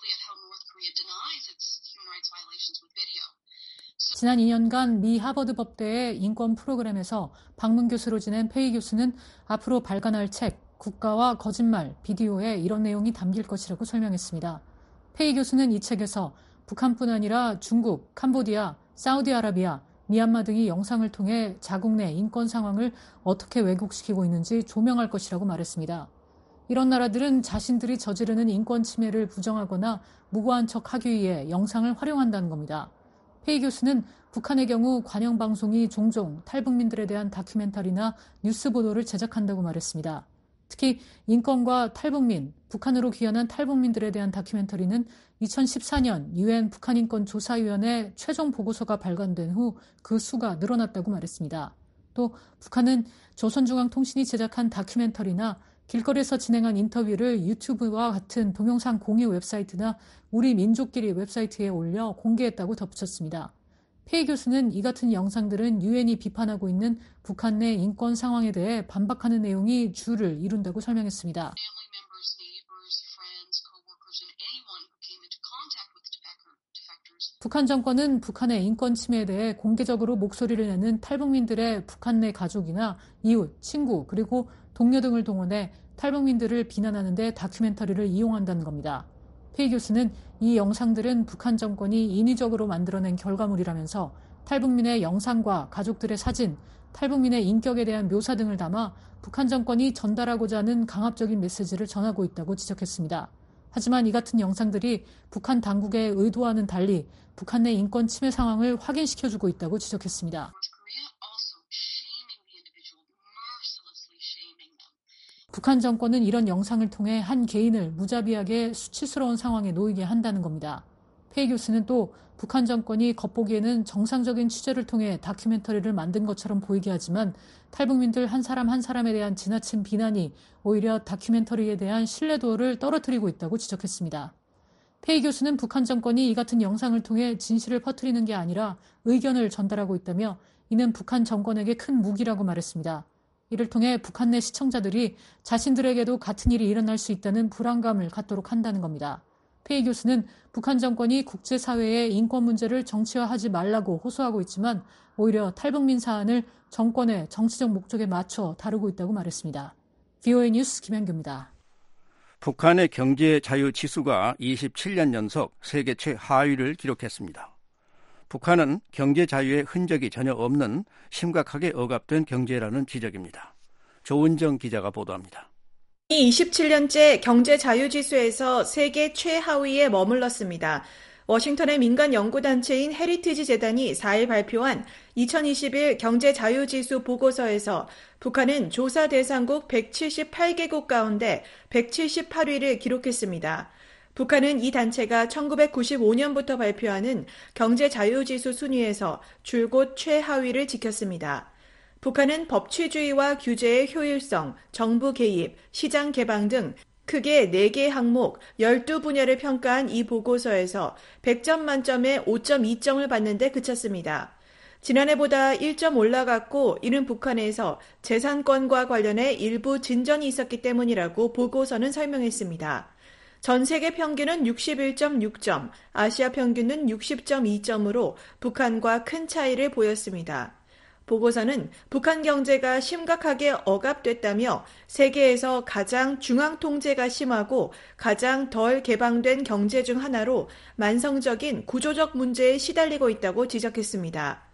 지난 2년간 미 하버드 법대의 인권 프로그램에서 방문 교수로 지낸 페이 교수는 앞으로 발간할 책 국가와 거짓말 비디오에 이런 내용이 담길 것이라고 설명했습니다. 페이 교수는 이 책에서 북한뿐 아니라 중국, 캄보디아, 사우디아라비아, 미얀마 등이 영상을 통해 자국 내 인권 상황을 어떻게 왜곡시키고 있는지 조명할 것이라고 말했습니다. 이런 나라들은 자신들이 저지르는 인권 침해를 부정하거나 무고한 척하기 위해 영상을 활용한다는 겁니다. 페이 교수는 북한의 경우 관영방송이 종종 탈북민들에 대한 다큐멘터리나 뉴스 보도를 제작한다고 말했습니다. 특히 인권과 탈북민, 북한으로 귀환한 탈북민들에 대한 다큐멘터리는 2014년 UN 북한인권조사위원회 최종 보고서가 발간된 후 그 수가 늘어났다고 말했습니다. 또 북한은 조선중앙통신이 제작한 다큐멘터리나 길거리에서 진행한 인터뷰를 유튜브와 같은 동영상 공유 웹사이트나 우리 민족끼리 웹사이트에 올려 공개했다고 덧붙였습니다. 페이 교수는 이 같은 영상들은 유엔이 비판하고 있는 북한 내 인권 상황에 대해 반박하는 내용이 주를 이룬다고 설명했습니다. 북한 정권은 북한의 인권 침해에 대해 공개적으로 목소리를 내는 탈북민들의 북한 내 가족이나 이웃, 친구, 그리고 동료 등을 동원해 탈북민들을 비난하는 데 다큐멘터리를 이용한다는 겁니다. 페이 교수는 이 영상들은 북한 정권이 인위적으로 만들어낸 결과물이라면서 탈북민의 영상과 가족들의 사진, 탈북민의 인격에 대한 묘사 등을 담아 북한 정권이 전달하고자 하는 강압적인 메시지를 전하고 있다고 지적했습니다. 하지만 이 같은 영상들이 북한 당국의 의도와는 달리 북한 내 인권 침해 상황을 확인시켜주고 있다고 지적했습니다. 북한 정권은 이런 영상을 통해 한 개인을 무자비하게 수치스러운 상황에 놓이게 한다는 겁니다. 페이 교수는 또 북한 정권이 겉보기에는 정상적인 취재를 통해 다큐멘터리를 만든 것처럼 보이게 하지만 탈북민들 한 사람 한 사람에 대한 지나친 비난이 오히려 다큐멘터리에 대한 신뢰도를 떨어뜨리고 있다고 지적했습니다. 페이 교수는 북한 정권이 이 같은 영상을 통해 진실을 퍼뜨리는 게 아니라 의견을 전달하고 있다며 이는 북한 정권에게 큰 무기라고 말했습니다. 이를 통해 북한 내 시청자들이 자신들에게도 같은 일이 일어날 수 있다는 불안감을 갖도록 한다는 겁니다. 페이 교수는 북한 정권이 국제사회의 인권 문제를 정치화하지 말라고 호소하고 있지만 오히려 탈북민 사안을 정권의 정치적 목적에 맞춰 다루고 있다고 말했습니다. VOA 뉴스 김현규입니다. 북한의 경제 자유 지수가 27년 연속 세계 최하위를 기록했습니다. 북한은 경제 자유의 흔적이 전혀 없는 심각하게 억압된 경제라는 지적입니다. 조은정 기자가 보도합니다. 27년째 경제 자유 지수에서 세계 최하위에 머물렀습니다. 워싱턴의 민간 연구단체인 헤리티지 재단이 4일 발표한 2021 경제 자유 지수 보고서에서 북한은 조사 대상국 178개국 가운데 178위를 기록했습니다. 북한은 이 단체가 1995년부터 발표하는 경제 자유 지수 순위에서 줄곧 최하위를 지켰습니다. 북한은 법치주의와 규제의 효율성, 정부 개입, 시장 개방 등 크게 4개 항목 12분야를 평가한 이 보고서에서 100점 만점에 5.2점을 받는 데 그쳤습니다. 지난해보다 1점 올라갔고 이는 북한에서 재산권과 관련해 일부 진전이 있었기 때문이라고 보고서는 설명했습니다. 전 세계 평균은 61.6점, 아시아 평균은 60.2점으로 북한과 큰 차이를 보였습니다. 보고서는 북한 경제가 심각하게 억압됐다며 세계에서 가장 중앙 통제가 심하고 가장 덜 개방된 경제 중 하나로 만성적인 구조적 문제에 시달리고 있다고 지적했습니다.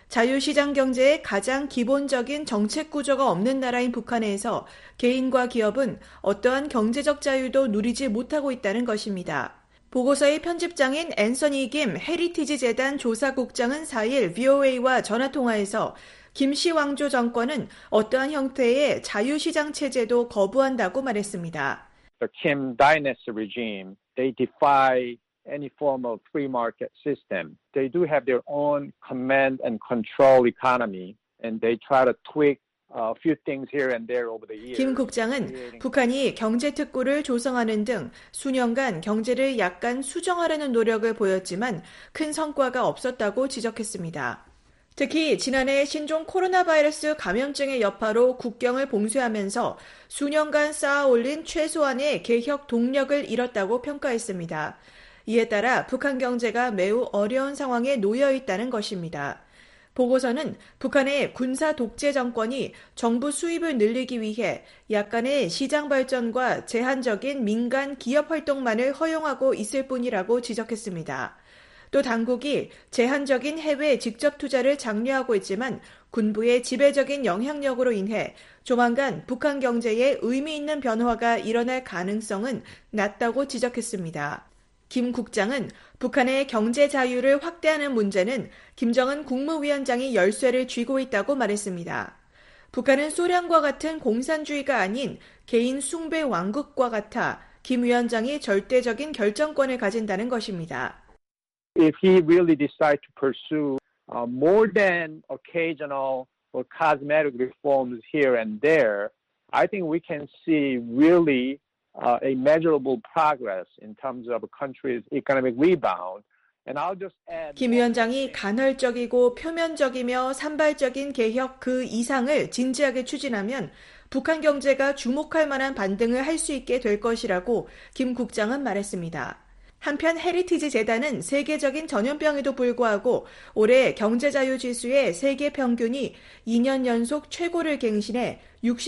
자유시장 경제의 가장 기본적인 정책 구조가 없는 나라인 북한에서 개인과 기업은 어떠한 경제적 자유도 누리지 못하고 있다는 것입니다. 보고서의 편집장인 앤서니 김 헤리티지 재단 조사국장은 4일 VOA와 전화통화에서 김씨 왕조 정권은 어떠한 형태의 자유시장 체제도 거부한다고 말했습니다. The Kim dynasty regime, they defy any form of free market system. They do have their own command and control economy, and they try to tweak a few things here and there over the years. 김 국장은 북한이 경제특구를 조성하는 등 수년간 경제를 약간 수정하려는 노력을 보였지만 큰 성과가 없었다고 지적했습니다. 특히 지난해 신종 코로나 바이러스 감염증의 여파로 국경을 봉쇄하면서 수년간 쌓아올린 최소한의 개혁 동력을 잃었다고 평가했습니다. 이에 따라 북한 경제가 매우 어려운 상황에 놓여 있다는 것입니다. 보고서는 북한의 군사 독재 정권이 정부 수입을 늘리기 위해 약간의 시장 발전과 제한적인 민간 기업 활동만을 허용하고 있을 뿐이라고 지적했습니다. 또 당국이 제한적인 해외 직접 투자를 장려하고 있지만 군부의 지배적인 영향력으로 인해 조만간 북한 경제에 의미 있는 변화가 일어날 가능성은 낮다고 지적했습니다. 김 국장은 북한의 경제 자유를 확대하는 문제는 김정은 국무위원장이 열쇠를 쥐고 있다고 말했습니다. 북한은 소련과 같은 공산주의가 아닌 개인 숭배 왕국과 같아 김 위원장이 절대적인 결정권을 가진다는 것입니다. If he really decides to pursue more than occasional or cosmetic reforms here and there, I think we can see really a measurable progress in terms of a country's economic rebound. And I'll just add. 김 위원장이 간헐적이고 표면적이며 산발적인 개혁 그 이상을 진지하게 추진하면 북한 경제가 주목할 만한 반등을 할 수 있게 될 것이라고 김 국장은 말했습니다. 한편 헤리티지 재단은 세계적인 전염병에도 불구하고 올해 경제자유지수의 세계 평균이 2년 연속 최고를 갱신해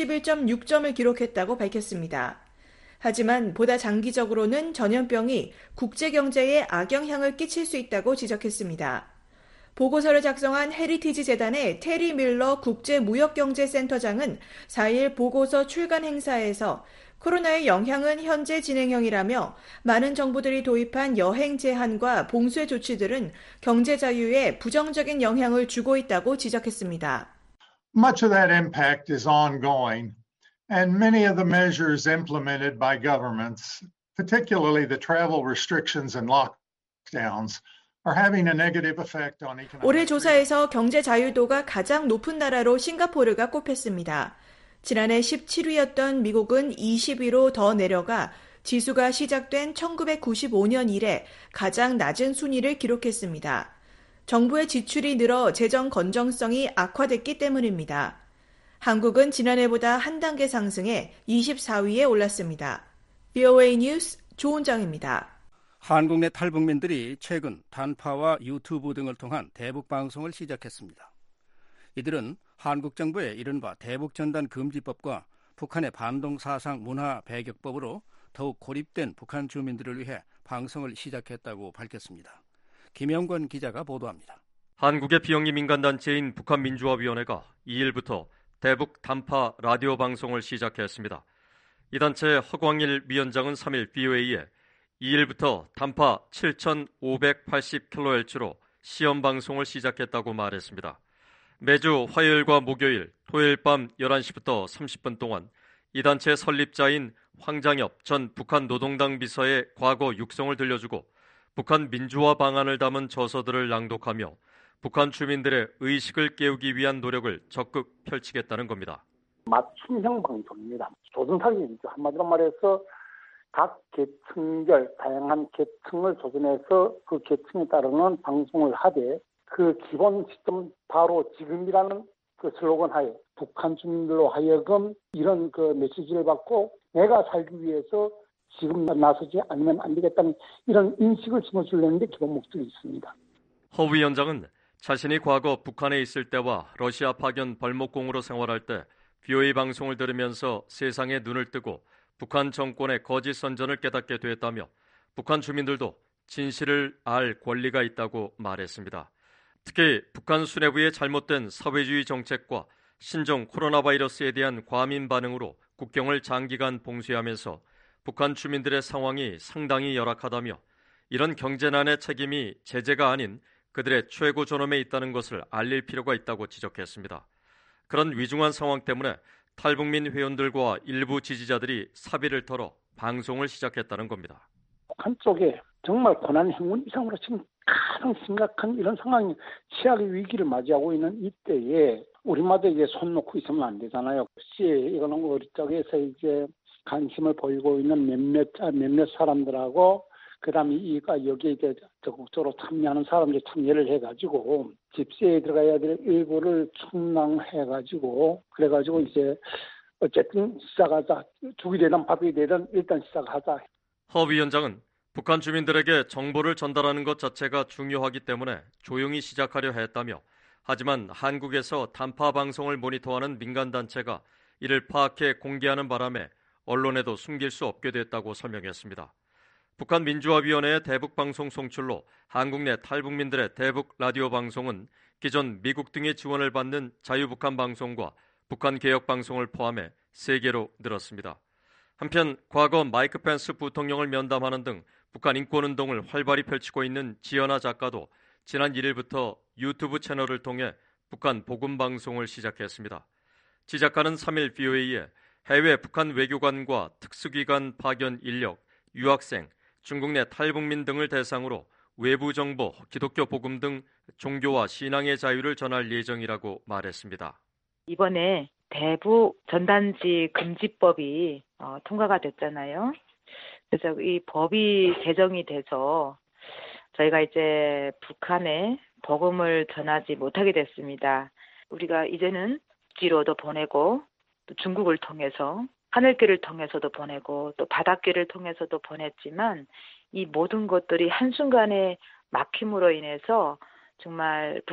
61.6점을 기록했다고 밝혔습니다. 하지만 보다 장기적으로는 전염병이 국제경제에 악영향을 끼칠 수 있다고 지적했습니다. 보고서를 작성한 헤리티지 재단의 테리 밀러 국제무역경제센터장은 4일 보고서 출간 행사에서 코로나의 영향은 현재 진행형이라며 많은 정부들이 도입한 여행 제한과 봉쇄 조치들은 경제 자유에 부정적인 영향을 주고 있다고 지적했습니다. Much of that impact is ongoing, and many of the measures implemented by governments, particularly the travel restrictions and lockdowns, are having a negative effect on economic. 올해 조사에서 경제 자유도가 가장 높은 나라로 싱가포르가 꼽혔습니다. 지난해 17위였던 미국은 20위로 더 내려가 지수가 시작된 1995년 이래 가장 낮은 순위를 기록했습니다. 정부의 지출이 늘어 재정 건전성이 악화됐기 때문입니다. 한국은 지난해보다 한 단계 상승해 24위에 올랐습니다. VOA 뉴스 조은정입니다. 한국 내 탈북민들이 최근 단파와 유튜브 등을 통한 대북 방송을 시작했습니다. 이들은 한국 정부의 이른바 대북전단 금지법과 북한의 반동사상 문화 배격법으로 더욱 고립된 북한 주민들을 위해 방송을 시작했다고 밝혔습니다. 김영권 기자가 보도합니다. 한국의 비영리 민간단체인 북한민주화위원회가 2일부터 대북 단파 라디오 방송을 시작했습니다. 이 단체 허광일 위원장은 3일 VOA에 2일부터 단파 7,580kHz로 시험 방송을 시작했다고 말했습니다. 매주 화요일과 목요일, 토요일 밤 11시부터 30분 동안 이 단체 설립자인 황장엽 전 북한 노동당 비서의 과거 육성을 들려주고 북한 민주화 방안을 담은 저서들을 낭독하며 북한 주민들의 의식을 깨우기 위한 노력을 적극 펼치겠다는 겁니다. 맞춤형 방송입니다. 조선사기이죠. 한마디로 말해서 각 계층별, 다양한 계층을 조선해서 그 계층에 따르는 방송을 하되 그 기본 시점 바로 지금이라는 그 슬로건 하에 북한 주민들로 하여금 이런 그 메시지를 받고 내가 살기 위해서 지금 나서지 않으면 안 되겠다는 이런 인식을 심어주려는 데 기본 목적이 있습니다. 허 위원장은 자신이 과거 북한에 있을 때와 러시아 파견 벌목공으로 생활할 때 VOA 방송을 들으면서 세상에 눈을 뜨고 북한 정권의 거짓 선전을 깨닫게 됐다며 북한 주민들도 진실을 알 권리가 있다고 말했습니다. 특히 북한 수뇌부의 잘못된 사회주의 정책과 신종 코로나 바이러스에 대한 과민 반응으로 국경을 장기간 봉쇄하면서 북한 주민들의 상황이 상당히 열악하다며 이런 경제난의 책임이 제재가 아닌 그들의 최고 존엄에 있다는 것을 알릴 필요가 있다고 지적했습니다. 그런 위중한 상황 때문에 탈북민 회원들과 일부 지지자들이 사비를 털어 방송을 시작했다는 겁니다. 북한 쪽에 정말 고난 행군 이상으로 지금 가장 심각한 이런 상황이 최악의 위기를 맞이하고 있는 이때에 우리마다 이제 손 놓고 있으면 안 되잖아요. 이거는 우리 쪽에서 이제 관심을 보이고 있는 몇몇 사람들하고 그다음에 이가 여기에 이제 적극적으로 참여하는 사람들이 참여를 해가지고 집세에 들어가야 될 일부를 충당해가지고 그래가지고 이제 어쨌든 시작하자. 죽이 되든 밥이 되든 일단 시작하자. 허 위원장은 북한 주민들에게 정보를 전달하는 것 자체가 중요하기 때문에 조용히 시작하려 했다며 하지만 한국에서 단파 방송을 모니터하는 민간단체가 이를 파악해 공개하는 바람에 언론에도 숨길 수 없게 됐다고 설명했습니다. 북한 민주화위원회의 대북방송 송출로 한국 내 탈북민들의 대북 라디오 방송은 기존 미국 등의 지원을 받는 자유북한 방송과 북한 개혁 방송을 포함해 3개로 늘었습니다. 한편 과거 마이크 펜스 부통령을 면담하는 등 북한 인권운동을 활발히 펼치고 있는 지연아 작가도 지난 1일부터 유튜브 채널을 통해 북한 복음방송을 시작했습니다. 지 작가는 3일 VOA에 해외 북한 외교관과 특수기관 파견 인력, 유학생, 중국 내 탈북민 등을 대상으로 외부 정보, 기독교 복음 등 종교와 신앙의 자유를 전할 예정이라고 말했습니다. 이번에 대북 전단지 금지법이 통과가 됐잖아요. 그래서 이 법이 제정이 돼서 저희가 이제 북한에 복음을 전하지 못하게 됐습니다. 우리가 이제는 지로도 보내고 또 중국을 통해서 하늘길을 통해서도 보내고 또 바닷길을 통해서도 보냈지만 이 모든 것들이 한순간에 막힘으로 인해서 정말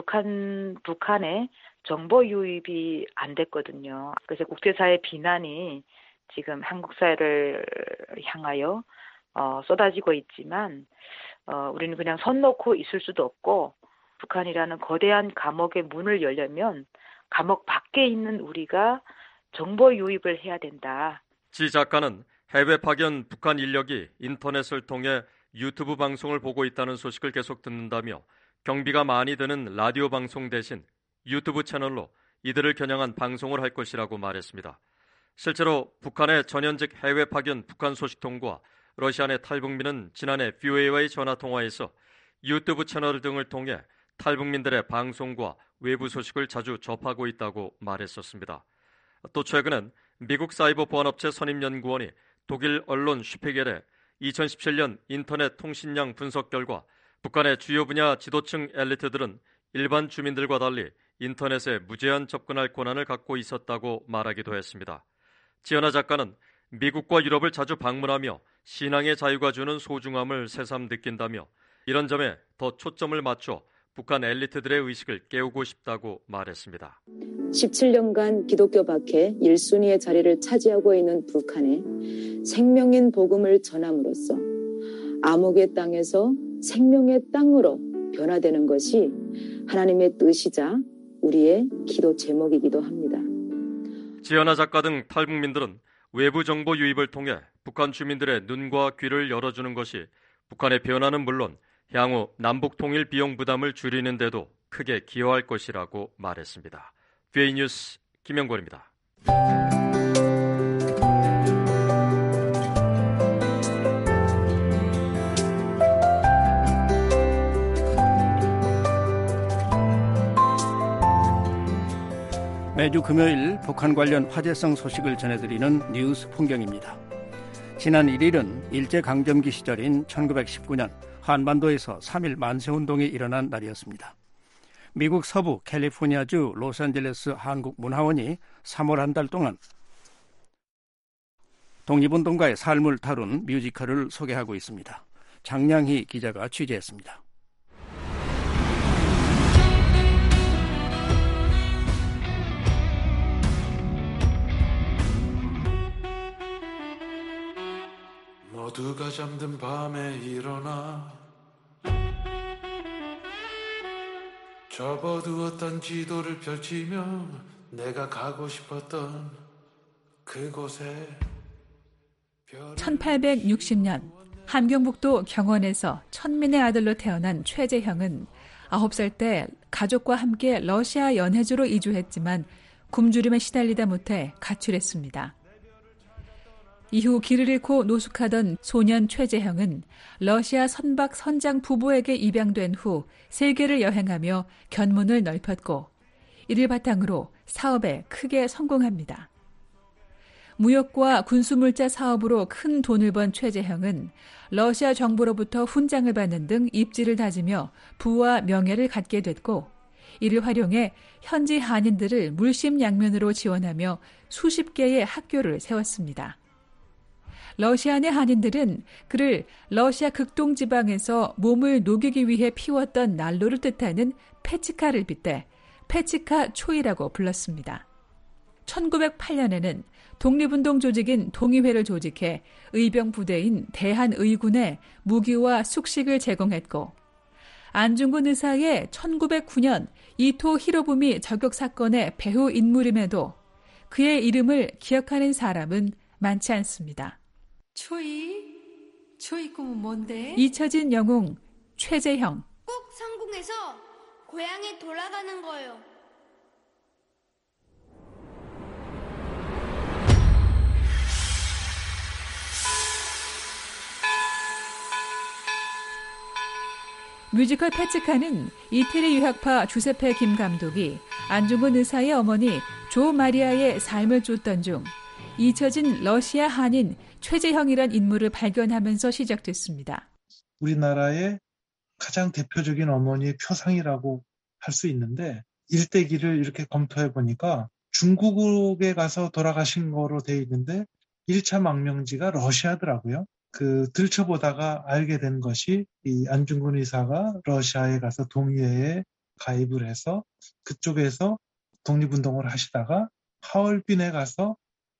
북한의 정보 유입이 안 됐거든요. 그래서 국제사회 비난이 지금 한국 사회를 향하여 쏟아지고 있지만 우리는 그냥 손 놓고 있을 수도 없고 북한이라는 거대한 감옥의 문을 열려면 감옥 밖에 있는 우리가 정보 유입을 해야 된다. 지 작가는 해외 파견 북한 인력이 인터넷을 통해 유튜브 방송을 보고 있다는 소식을 계속 듣는다며 경비가 많이 드는 라디오 방송 대신 유튜브 채널로 이들을 겨냥한 방송을 할 것이라고 말했습니다. 실제로 북한의 전현직 해외 파견 북한 소식통과 러시아 내 탈북민은 지난해 VOA와의 전화통화에서 유튜브 채널 등을 통해 탈북민들의 방송과 외부 소식을 자주 접하고 있다고 말했었습니다. 또 최근엔 미국 사이버 보안업체 선임연구원이 독일 언론 슈피겔에 2017년 인터넷 통신량 분석 결과 북한의 주요 분야 지도층 엘리트들은 일반 주민들과 달리 인터넷에 무제한 접근할 권한을 갖고 있었다고 말하기도 했습니다. 지연아 작가는 미국과 유럽을 자주 방문하며 신앙의 자유가 주는 소중함을 새삼 느낀다며 이런 점에 더 초점을 맞춰 북한 엘리트들의 의식을 깨우고 싶다고 말했습니다. 17년간 기독교 밖에 1순위의 자리를 차지하고 있는 북한에 생명인 복음을 전함으로써 암흑의 땅에서 생명의 땅으로 변화되는 것이 하나님의 뜻이자 우리의 기도 제목이기도 합니다. 지연아 작가 등 탈북민들은 외부 정보 유입을 통해 북한 주민들의 눈과 귀를 열어주는 것이 북한의 변화는 물론 향후 남북 통일 비용 부담을 줄이는 데도 크게 기여할 것이라고 말했습니다. VOA 뉴스 김영권입니다. 매주 금요일 북한 관련 화제성 소식을 전해드리는 뉴스 풍경입니다. 지난 1일은 일제강점기 시절인 1919년 한반도에서 3.1 만세운동이 일어난 날이었습니다. 미국 서부 캘리포니아주 로스앤젤레스 한국문화원이 3월 한 달 동안 독립운동가의 삶을 다룬 뮤지컬을 소개하고 있습니다. 장량희 기자가 취재했습니다. 모두가 잠든 밤에 일어나 접어두었던 지도를 펼치며 내가 가고 싶었던 그곳에 1860년 함경북도 경원에서 천민의 아들로 태어난 최재형은 9살 때 가족과 함께 러시아 연해주로 이주했지만 굶주림에 시달리다 못해 가출했습니다. 이후 길을 잃고 노숙하던 소년 최재형은 러시아 선박 선장 부부에게 입양된 후 세계를 여행하며 견문을 넓혔고 이를 바탕으로 사업에 크게 성공합니다. 무역과 군수물자 사업으로 큰 돈을 번 최재형은 러시아 정부로부터 훈장을 받는 등 입지를 다지며 부와 명예를 갖게 됐고 이를 활용해 현지 한인들을 물심양면으로 지원하며 수십 개의 학교를 세웠습니다. 러시아 내 한인들은 그를 러시아 극동지방에서 몸을 녹이기 위해 피웠던 난로를 뜻하는 페치카를 빗대 페치카 초이라고 불렀습니다. 1908년에는 독립운동 조직인 동의회를 조직해 의병 부대인 대한의군에 무기와 숙식을 제공했고 안중근 의사의 1909년 이토 히로부미 저격 사건의 배후 인물임에도 그의 이름을 기억하는 사람은 많지 않습니다. 초이 꿈은 뭔데? 잊혀진 영웅 최재형. 꼭 성공해서 고향에 돌아가는 거요. 뮤지컬 페치카는 이태리 유학파 주세페 김 감독이 안중근 의사의 어머니 조 마리아의 삶을 쫓던 중 잊혀진 러시아 한인 최재형이란 인물을 발견하면서 시작됐습니다. 우리나라의 가장 대표적인 어머니의 표상이라고 할 수 있는데 일대기를 이렇게 검토해 보니까 중국에 가서 돌아가신 거로 돼 있는데 1차 망명지가 러시아더라고요. 들춰보다가 알게 된 것이 이 안중근 의사가 러시아에 가서 동의회에 가입을 해서 그쪽에서 독립운동을 하시다가 하얼빈에 가서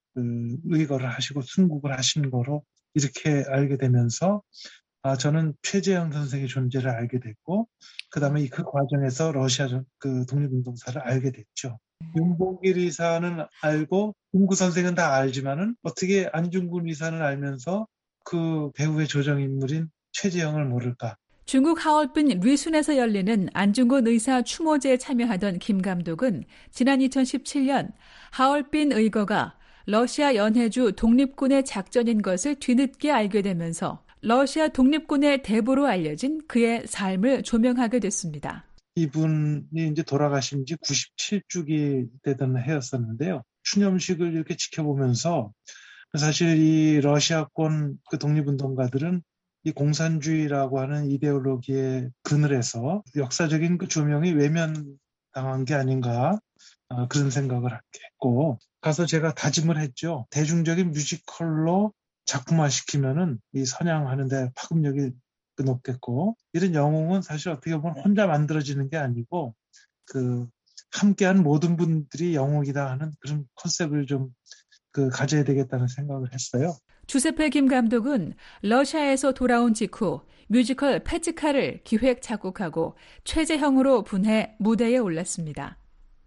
의거를 하시고 순국을 하신 거로 이렇게 알게 되면서 저는 최재형 선생의 존재를 알게 됐고 그다음에 그 과정에서 러시아 독립운동사를 알게 됐죠. 윤봉길 의사는 알고 김구 선생은 다 알지만은 어떻게 안중근 의사는 알면서 그 배우의 조정인물인 최재형을 모를까? 중국 하얼빈 류순에서 열리는 안중근 의사 추모제에 참여하던 김 감독은 지난 2017년 하얼빈 의거가 러시아 연해주 독립군의 작전인 것을 뒤늦게 알게 되면서 러시아 독립군의 대부로 알려진 그의 삶을 조명하게 됐습니다. 이분이 이제 돌아가신 지 97주기 되던 해였었는데요. 추념식을 이렇게 지켜보면서 사실 이 러시아권 독립운동가들은 이 공산주의라고 하는 이데올로기의 그늘에서 역사적인 그 조명이 외면당한 게 아닌가 그런 생각을 했고 가서 제가 다짐을 했죠. 대중적인 뮤지컬로 작품화시키면은 이 선양하는데 파급력이 높겠고 이런 영웅은 사실 어떻게 보면 혼자 만들어지는 게 아니고 함께한 모든 분들이 영웅이다 하는 그런 컨셉을 좀 가져야 되겠다는 생각을 했어요. 주세페 김 감독은 러시아에서 돌아온 직후 뮤지컬 페치카를 기획 작곡하고 최재형으로 분해 무대에 올랐습니다.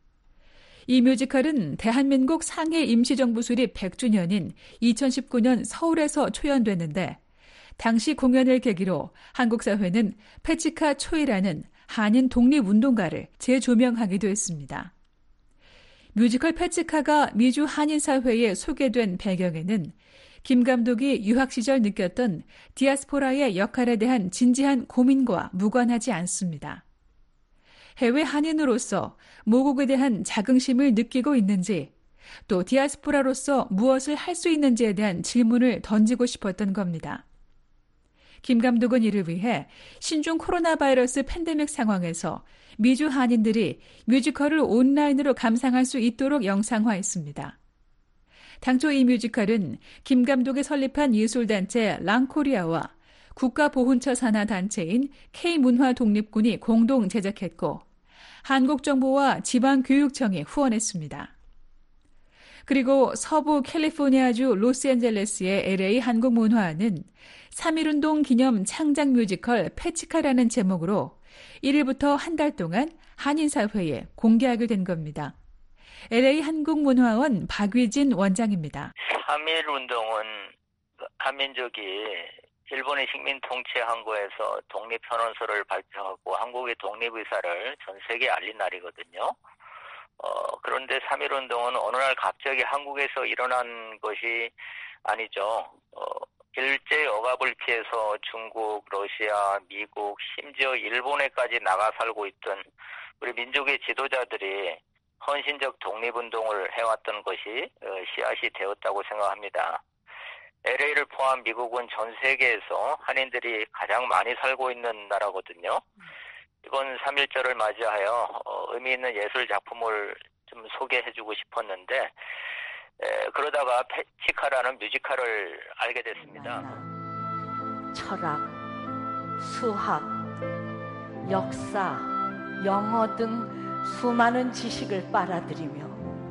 이 뮤지컬은 대한민국 상해 임시정부 수립 100주년인 2019년 서울에서 초연됐는데 당시 공연을 계기로 한국 사회는 페치카 초이라는 한인 독립운동가를 재조명하기도 했습니다. 뮤지컬 페치카가 미주 한인 사회에 소개된 배경에는 김 감독이 유학 시절 느꼈던 디아스포라의 역할에 대한 진지한 고민과 무관하지 않습니다. 해외 한인으로서 모국에 대한 자긍심을 느끼고 있는지 또 디아스포라로서 무엇을 할 수 있는지에 대한 질문을 던지고 싶었던 겁니다. 김 감독은 이를 위해 신종 코로나 바이러스 팬데믹 상황에서 미주 한인들이 뮤지컬을 온라인으로 감상할 수 있도록 영상화했습니다. 당초 이 뮤지컬은 김 감독이 설립한 예술단체 랑코리아와 국가보훈처 산하 단체인 K문화독립군이 공동 제작했고 한국정부와 지방교육청이 후원했습니다. 그리고 서부 캘리포니아주 로스앤젤레스의 LA 한국문화원은 3.1운동 기념 창작 뮤지컬 패치카라는 제목으로 1일부터 한 달 동안 한인사회에 공개하게 된 겁니다. LA 한국문화원 박위진 원장입니다. 3.1운동은 한민족이 일본의 식민 통치한 거에서 독립현언서를 발표하고 한국의 독립의사를 전 세계에 알린 날이거든요. 그런데 3.1운동은 어느 날 갑자기 한국에서 일어난 것이 아니죠. 일제 억압을 피해서 중국, 러시아, 미국, 심지어 일본에까지 나가 살고 있던 우리 민족의 지도자들이 헌신적 독립운동을 해왔던 것이 씨앗이 되었다고 생각합니다. LA를 포함 미국은 전 세계에서 한인들이 가장 많이 살고 있는 나라거든요. 이번 3.1절을 맞이하여 의미 있는 예술 작품을 좀 소개해주고 싶었는데 그러다가 패치카라는 뮤지컬을 알게 됐습니다. 철학, 수학, 역사, 영어 등 수많은 지식을 빨아들이며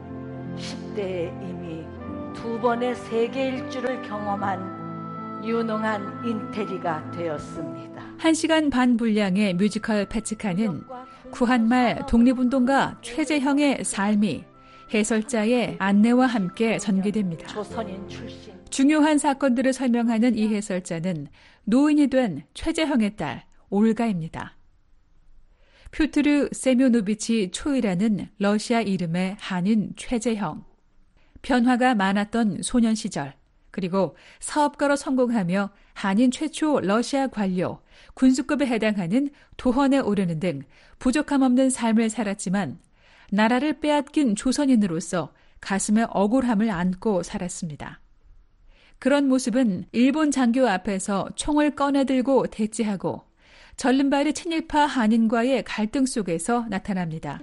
10대에 이미 2번의 세계 일주를 경험한 유능한 인테리가 되었습니다. 1시간 반 분량의 뮤지컬 패치카는 구한말 독립운동가 최재형의 삶이 해설자의 안내와 함께 전개됩니다. 중요한 사건들을 설명하는 이 해설자는 노인이 된 최재형의 딸 올가입니다. 퓨트르 세묘노비치 초이라는 러시아 이름의 한인 최재형. 변화가 많았던 소년 시절, 그리고 사업가로 성공하며 한인 최초 러시아 관료, 군수급에 해당하는 도헌에 오르는 등 부족함 없는 삶을 살았지만 나라를 빼앗긴 조선인으로서 가슴에 억울함을 안고 살았습니다. 그런 모습은 일본 장교 앞에서 총을 꺼내들고 대치하고 절름발이 친일파 한인과의 갈등 속에서 나타납니다.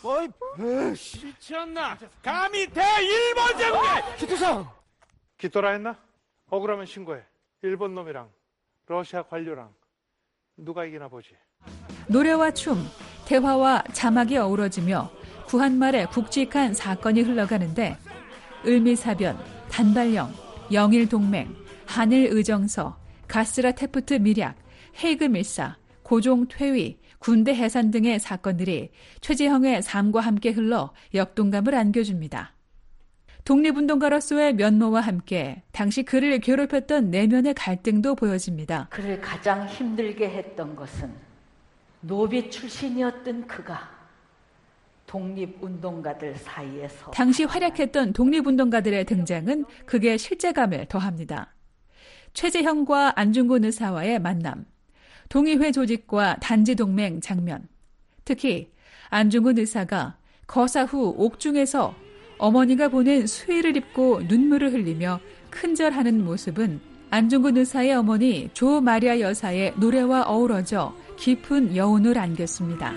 미쳤나? 감히 대일본 제국에! 기토상! 기토라 했나? 억울하면 신고해. 일본 놈이랑 러시아 관료랑 누가 이기나 보지. 노래와 춤, 대화와 자막이 어우러지며 구한말에 굵직한 사건이 흘러가는데 을미사변, 단발령, 영일동맹, 한일의정서, 가스라 테프트 밀약, 헤이그 밀사, 고종 퇴위, 군대 해산 등의 사건들이 최재형의 삶과 함께 흘러 역동감을 안겨줍니다. 독립운동가로서의 면모와 함께 당시 그를 괴롭혔던 내면의 갈등도 보여집니다. 그를 가장 힘들게 했던 것은 노비 출신이었던 그가 독립운동가들 사이에서 당시 활약했던 독립운동가들의 등장은 극의 실제감을 더합니다. 최재형과 안중근 의사와의 만남, 동의회 조직과 단지동맹 장면, 특히 안중근 의사가 거사 후 옥중에서 어머니가 보낸 수의를 입고 눈물을 흘리며 큰절하는 모습은 안중근 의사의 어머니 조 마리아 여사의 노래와 어우러져 깊은 여운을 안겼습니다.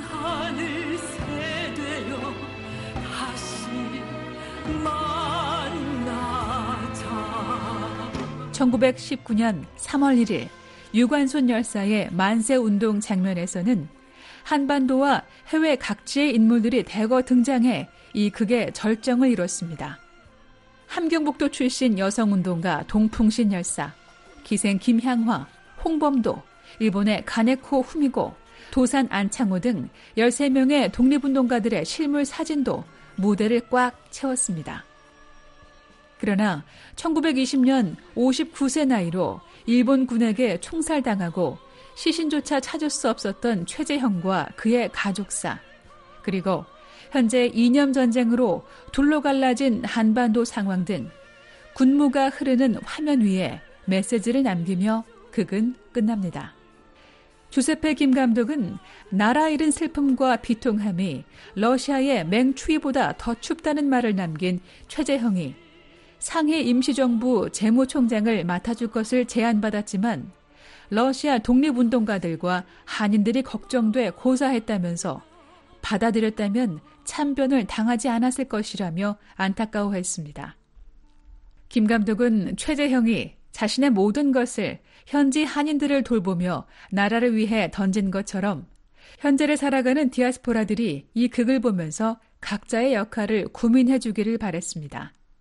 1919년 3월 1일 유관순 열사의 만세운동 장면에서는 한반도와 해외 각지의 인물들이 대거 등장해 이 극의 절정을 이뤘습니다. 함경북도 출신 여성운동가 동풍신 열사, 기생 김향화, 홍범도, 일본의 가네코 후미고, 도산 안창호 등 13명의 독립운동가들의 실물 사진도 무대를 꽉 채웠습니다. 그러나 1920년 59세 나이로 일본 군에게 총살당하고 시신조차 찾을 수 없었던 최재형과 그의 가족사, 그리고 현재 이념 전쟁으로 둘로 갈라진 한반도 상황 등 군무가 흐르는 화면 위에 메시지를 남기며 극은 끝납니다. 주세페 김 감독은 나라 잃은 슬픔과 비통함이 러시아의 맹추위보다 더 춥다는 말을 남긴 최재형이 상해 임시정부 재무총장을 맡아줄 것을 제안받았지만 러시아 독립운동가들과 한인들이 걱정돼 고사했다면서 받아들였다면 참변을 당하지 않았을 것이라며 안타까워했습니다. 김 감독은 최재형이 자신의 모든 것을 현지 한인들을 돌보며 나라를 위해 던진 것처럼 현재를 살아가는 디아스포라들이 이 극을 보면서 각자의 역할을 구민해 주기를 바랬습니다.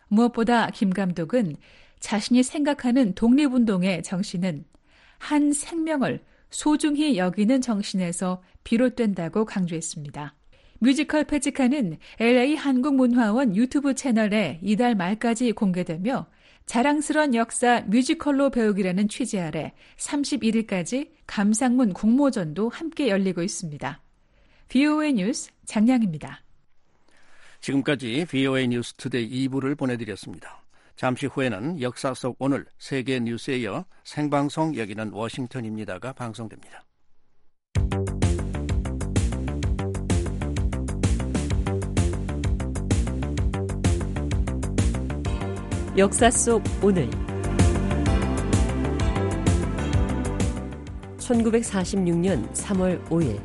무엇보다 김 감독은 자신이 생각하는 독립운동의 정신은 한 생명을 소중히 여기는 정신에서 비롯된다고 강조했습니다. 뮤지컬 페치카는 LA 한국문화원 유튜브 채널에 이달 말까지 공개되며 자랑스러운 역사 뮤지컬로 배우기라는 취지 아래 31일까지 감상문 공모전도 함께 열리고 있습니다. VOA 뉴스 장량입니다. 지금까지 VOA 뉴스 투데이 2부를 보내드렸습니다. 잠시 후에는 역사 속 오늘 세계 뉴스에 이어 생방송 여기는 워싱턴입니다가 방송됩니다. 역사 속 오늘 1946년 3월 5일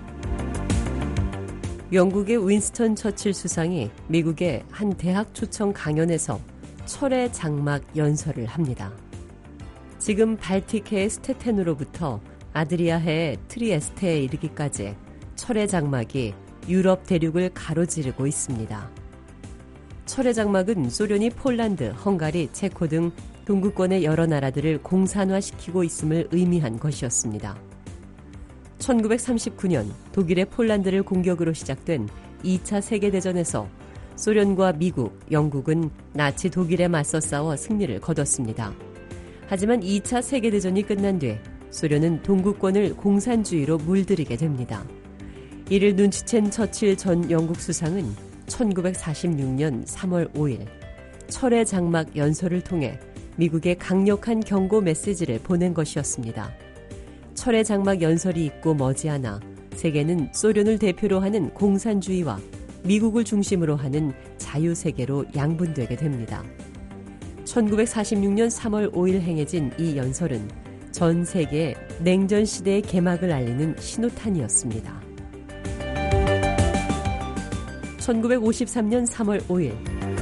영국의 윈스턴 처칠 수상이 미국의 한 대학 초청 강연에서 철의 장막 연설을 합니다. 지금 발틱해의 스테텐으로부터 아드리아해의 트리에스테에 이르기까지 철의 장막이 유럽 대륙을 가로지르고 있습니다. 철의 장막은 소련이 폴란드, 헝가리, 체코 등 동구권의 여러 나라들을 공산화시키고 있음을 의미한 것이었습니다. 1939년 독일의 폴란드를 공격으로 시작된 2차 세계대전에서 소련과 미국, 영국은 나치 독일에 맞서 싸워 승리를 거뒀습니다. 하지만 2차 세계대전이 끝난 뒤 소련은 동구권을 공산주의로 물들이게 됩니다. 이를 눈치챈 처칠 전 영국 수상은 1946년 3월 5일 철의 장막 연설을 통해 미국에 강력한 경고 메시지를 보낸 것이었습니다. 철의 장막 연설이 있고 머지않아 세계는 소련을 대표로 하는 공산주의와 미국을 중심으로 하는 자유세계로 양분되게 됩니다. 1946년 3월 5일 행해진 이 연설은 전 세계에 냉전 시대의 개막을 알리는 신호탄이었습니다. 1953년 3월 5일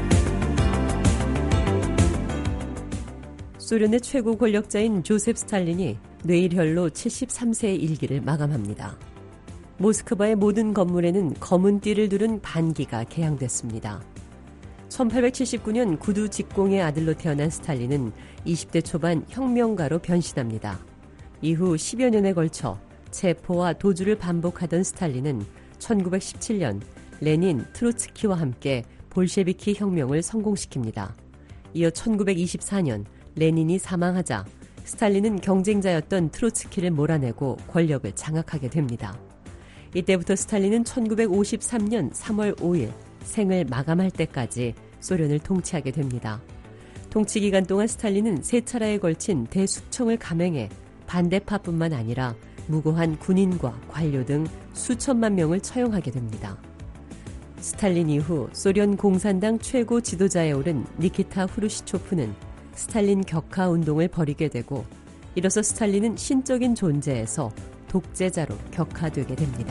소련의 최고 권력자인 조셉 스탈린이 뇌일혈로 73세의 일기를 마감합니다. 모스크바의 모든 건물에는 검은 띠를 두른 반기가 개양됐습니다. 1879년 구두 직공의 아들로 태어난 스탈린은 20대 초반 혁명가로 변신합니다. 이후 10여 년에 걸쳐 체포와 도주를 반복하던 스탈린은 1917년 레닌, 트로츠키와 함께 볼셰비키 혁명을 성공시킵니다. 이어 1924년 레닌이 사망하자 스탈린은 경쟁자였던 트로츠키를 몰아내고 권력을 장악하게 됩니다. 이때부터 스탈린은 1953년 3월 5일 생을 마감할 때까지 소련을 통치하게 됩니다. 통치 기간 동안 스탈린은 세 차례에 걸친 대숙청을 감행해 반대파뿐만 아니라 무고한 군인과 관료 등 수천만 명을 처형하게 됩니다. 스탈린 이후 소련 공산당 최고 지도자에 오른 니키타 후르시초프는 스탈린 격하 운동을 벌이게 되고 이로써 스탈린은 신적인 존재에서 독재자로 격하되게 됩니다.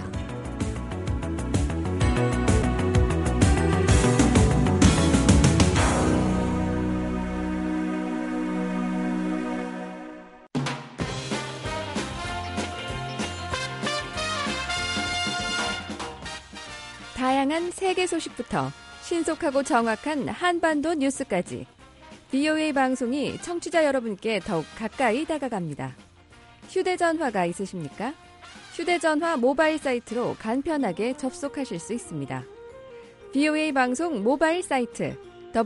다양한 세계 소식부터 신속하고 정확한 한반도 뉴스까지 VOA 방송이 청취자 여러분께 더욱 가까이 다가갑니다. 휴대전화가 있으십니까? 휴대전화 모바일 사이트로 간편하게 접속하실 수 있습니다. VOA 방송 모바일 사이트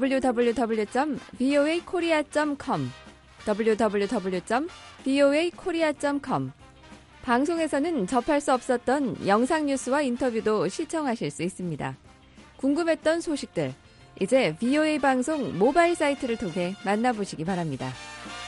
www.voakorea.com www.voakorea.com 방송에서는 접할 수 없었던 영상 뉴스와 인터뷰도 시청하실 수 있습니다. 궁금했던 소식들, 이제 VOA 방송 모바일 사이트를 통해 만나보시기 바랍니다.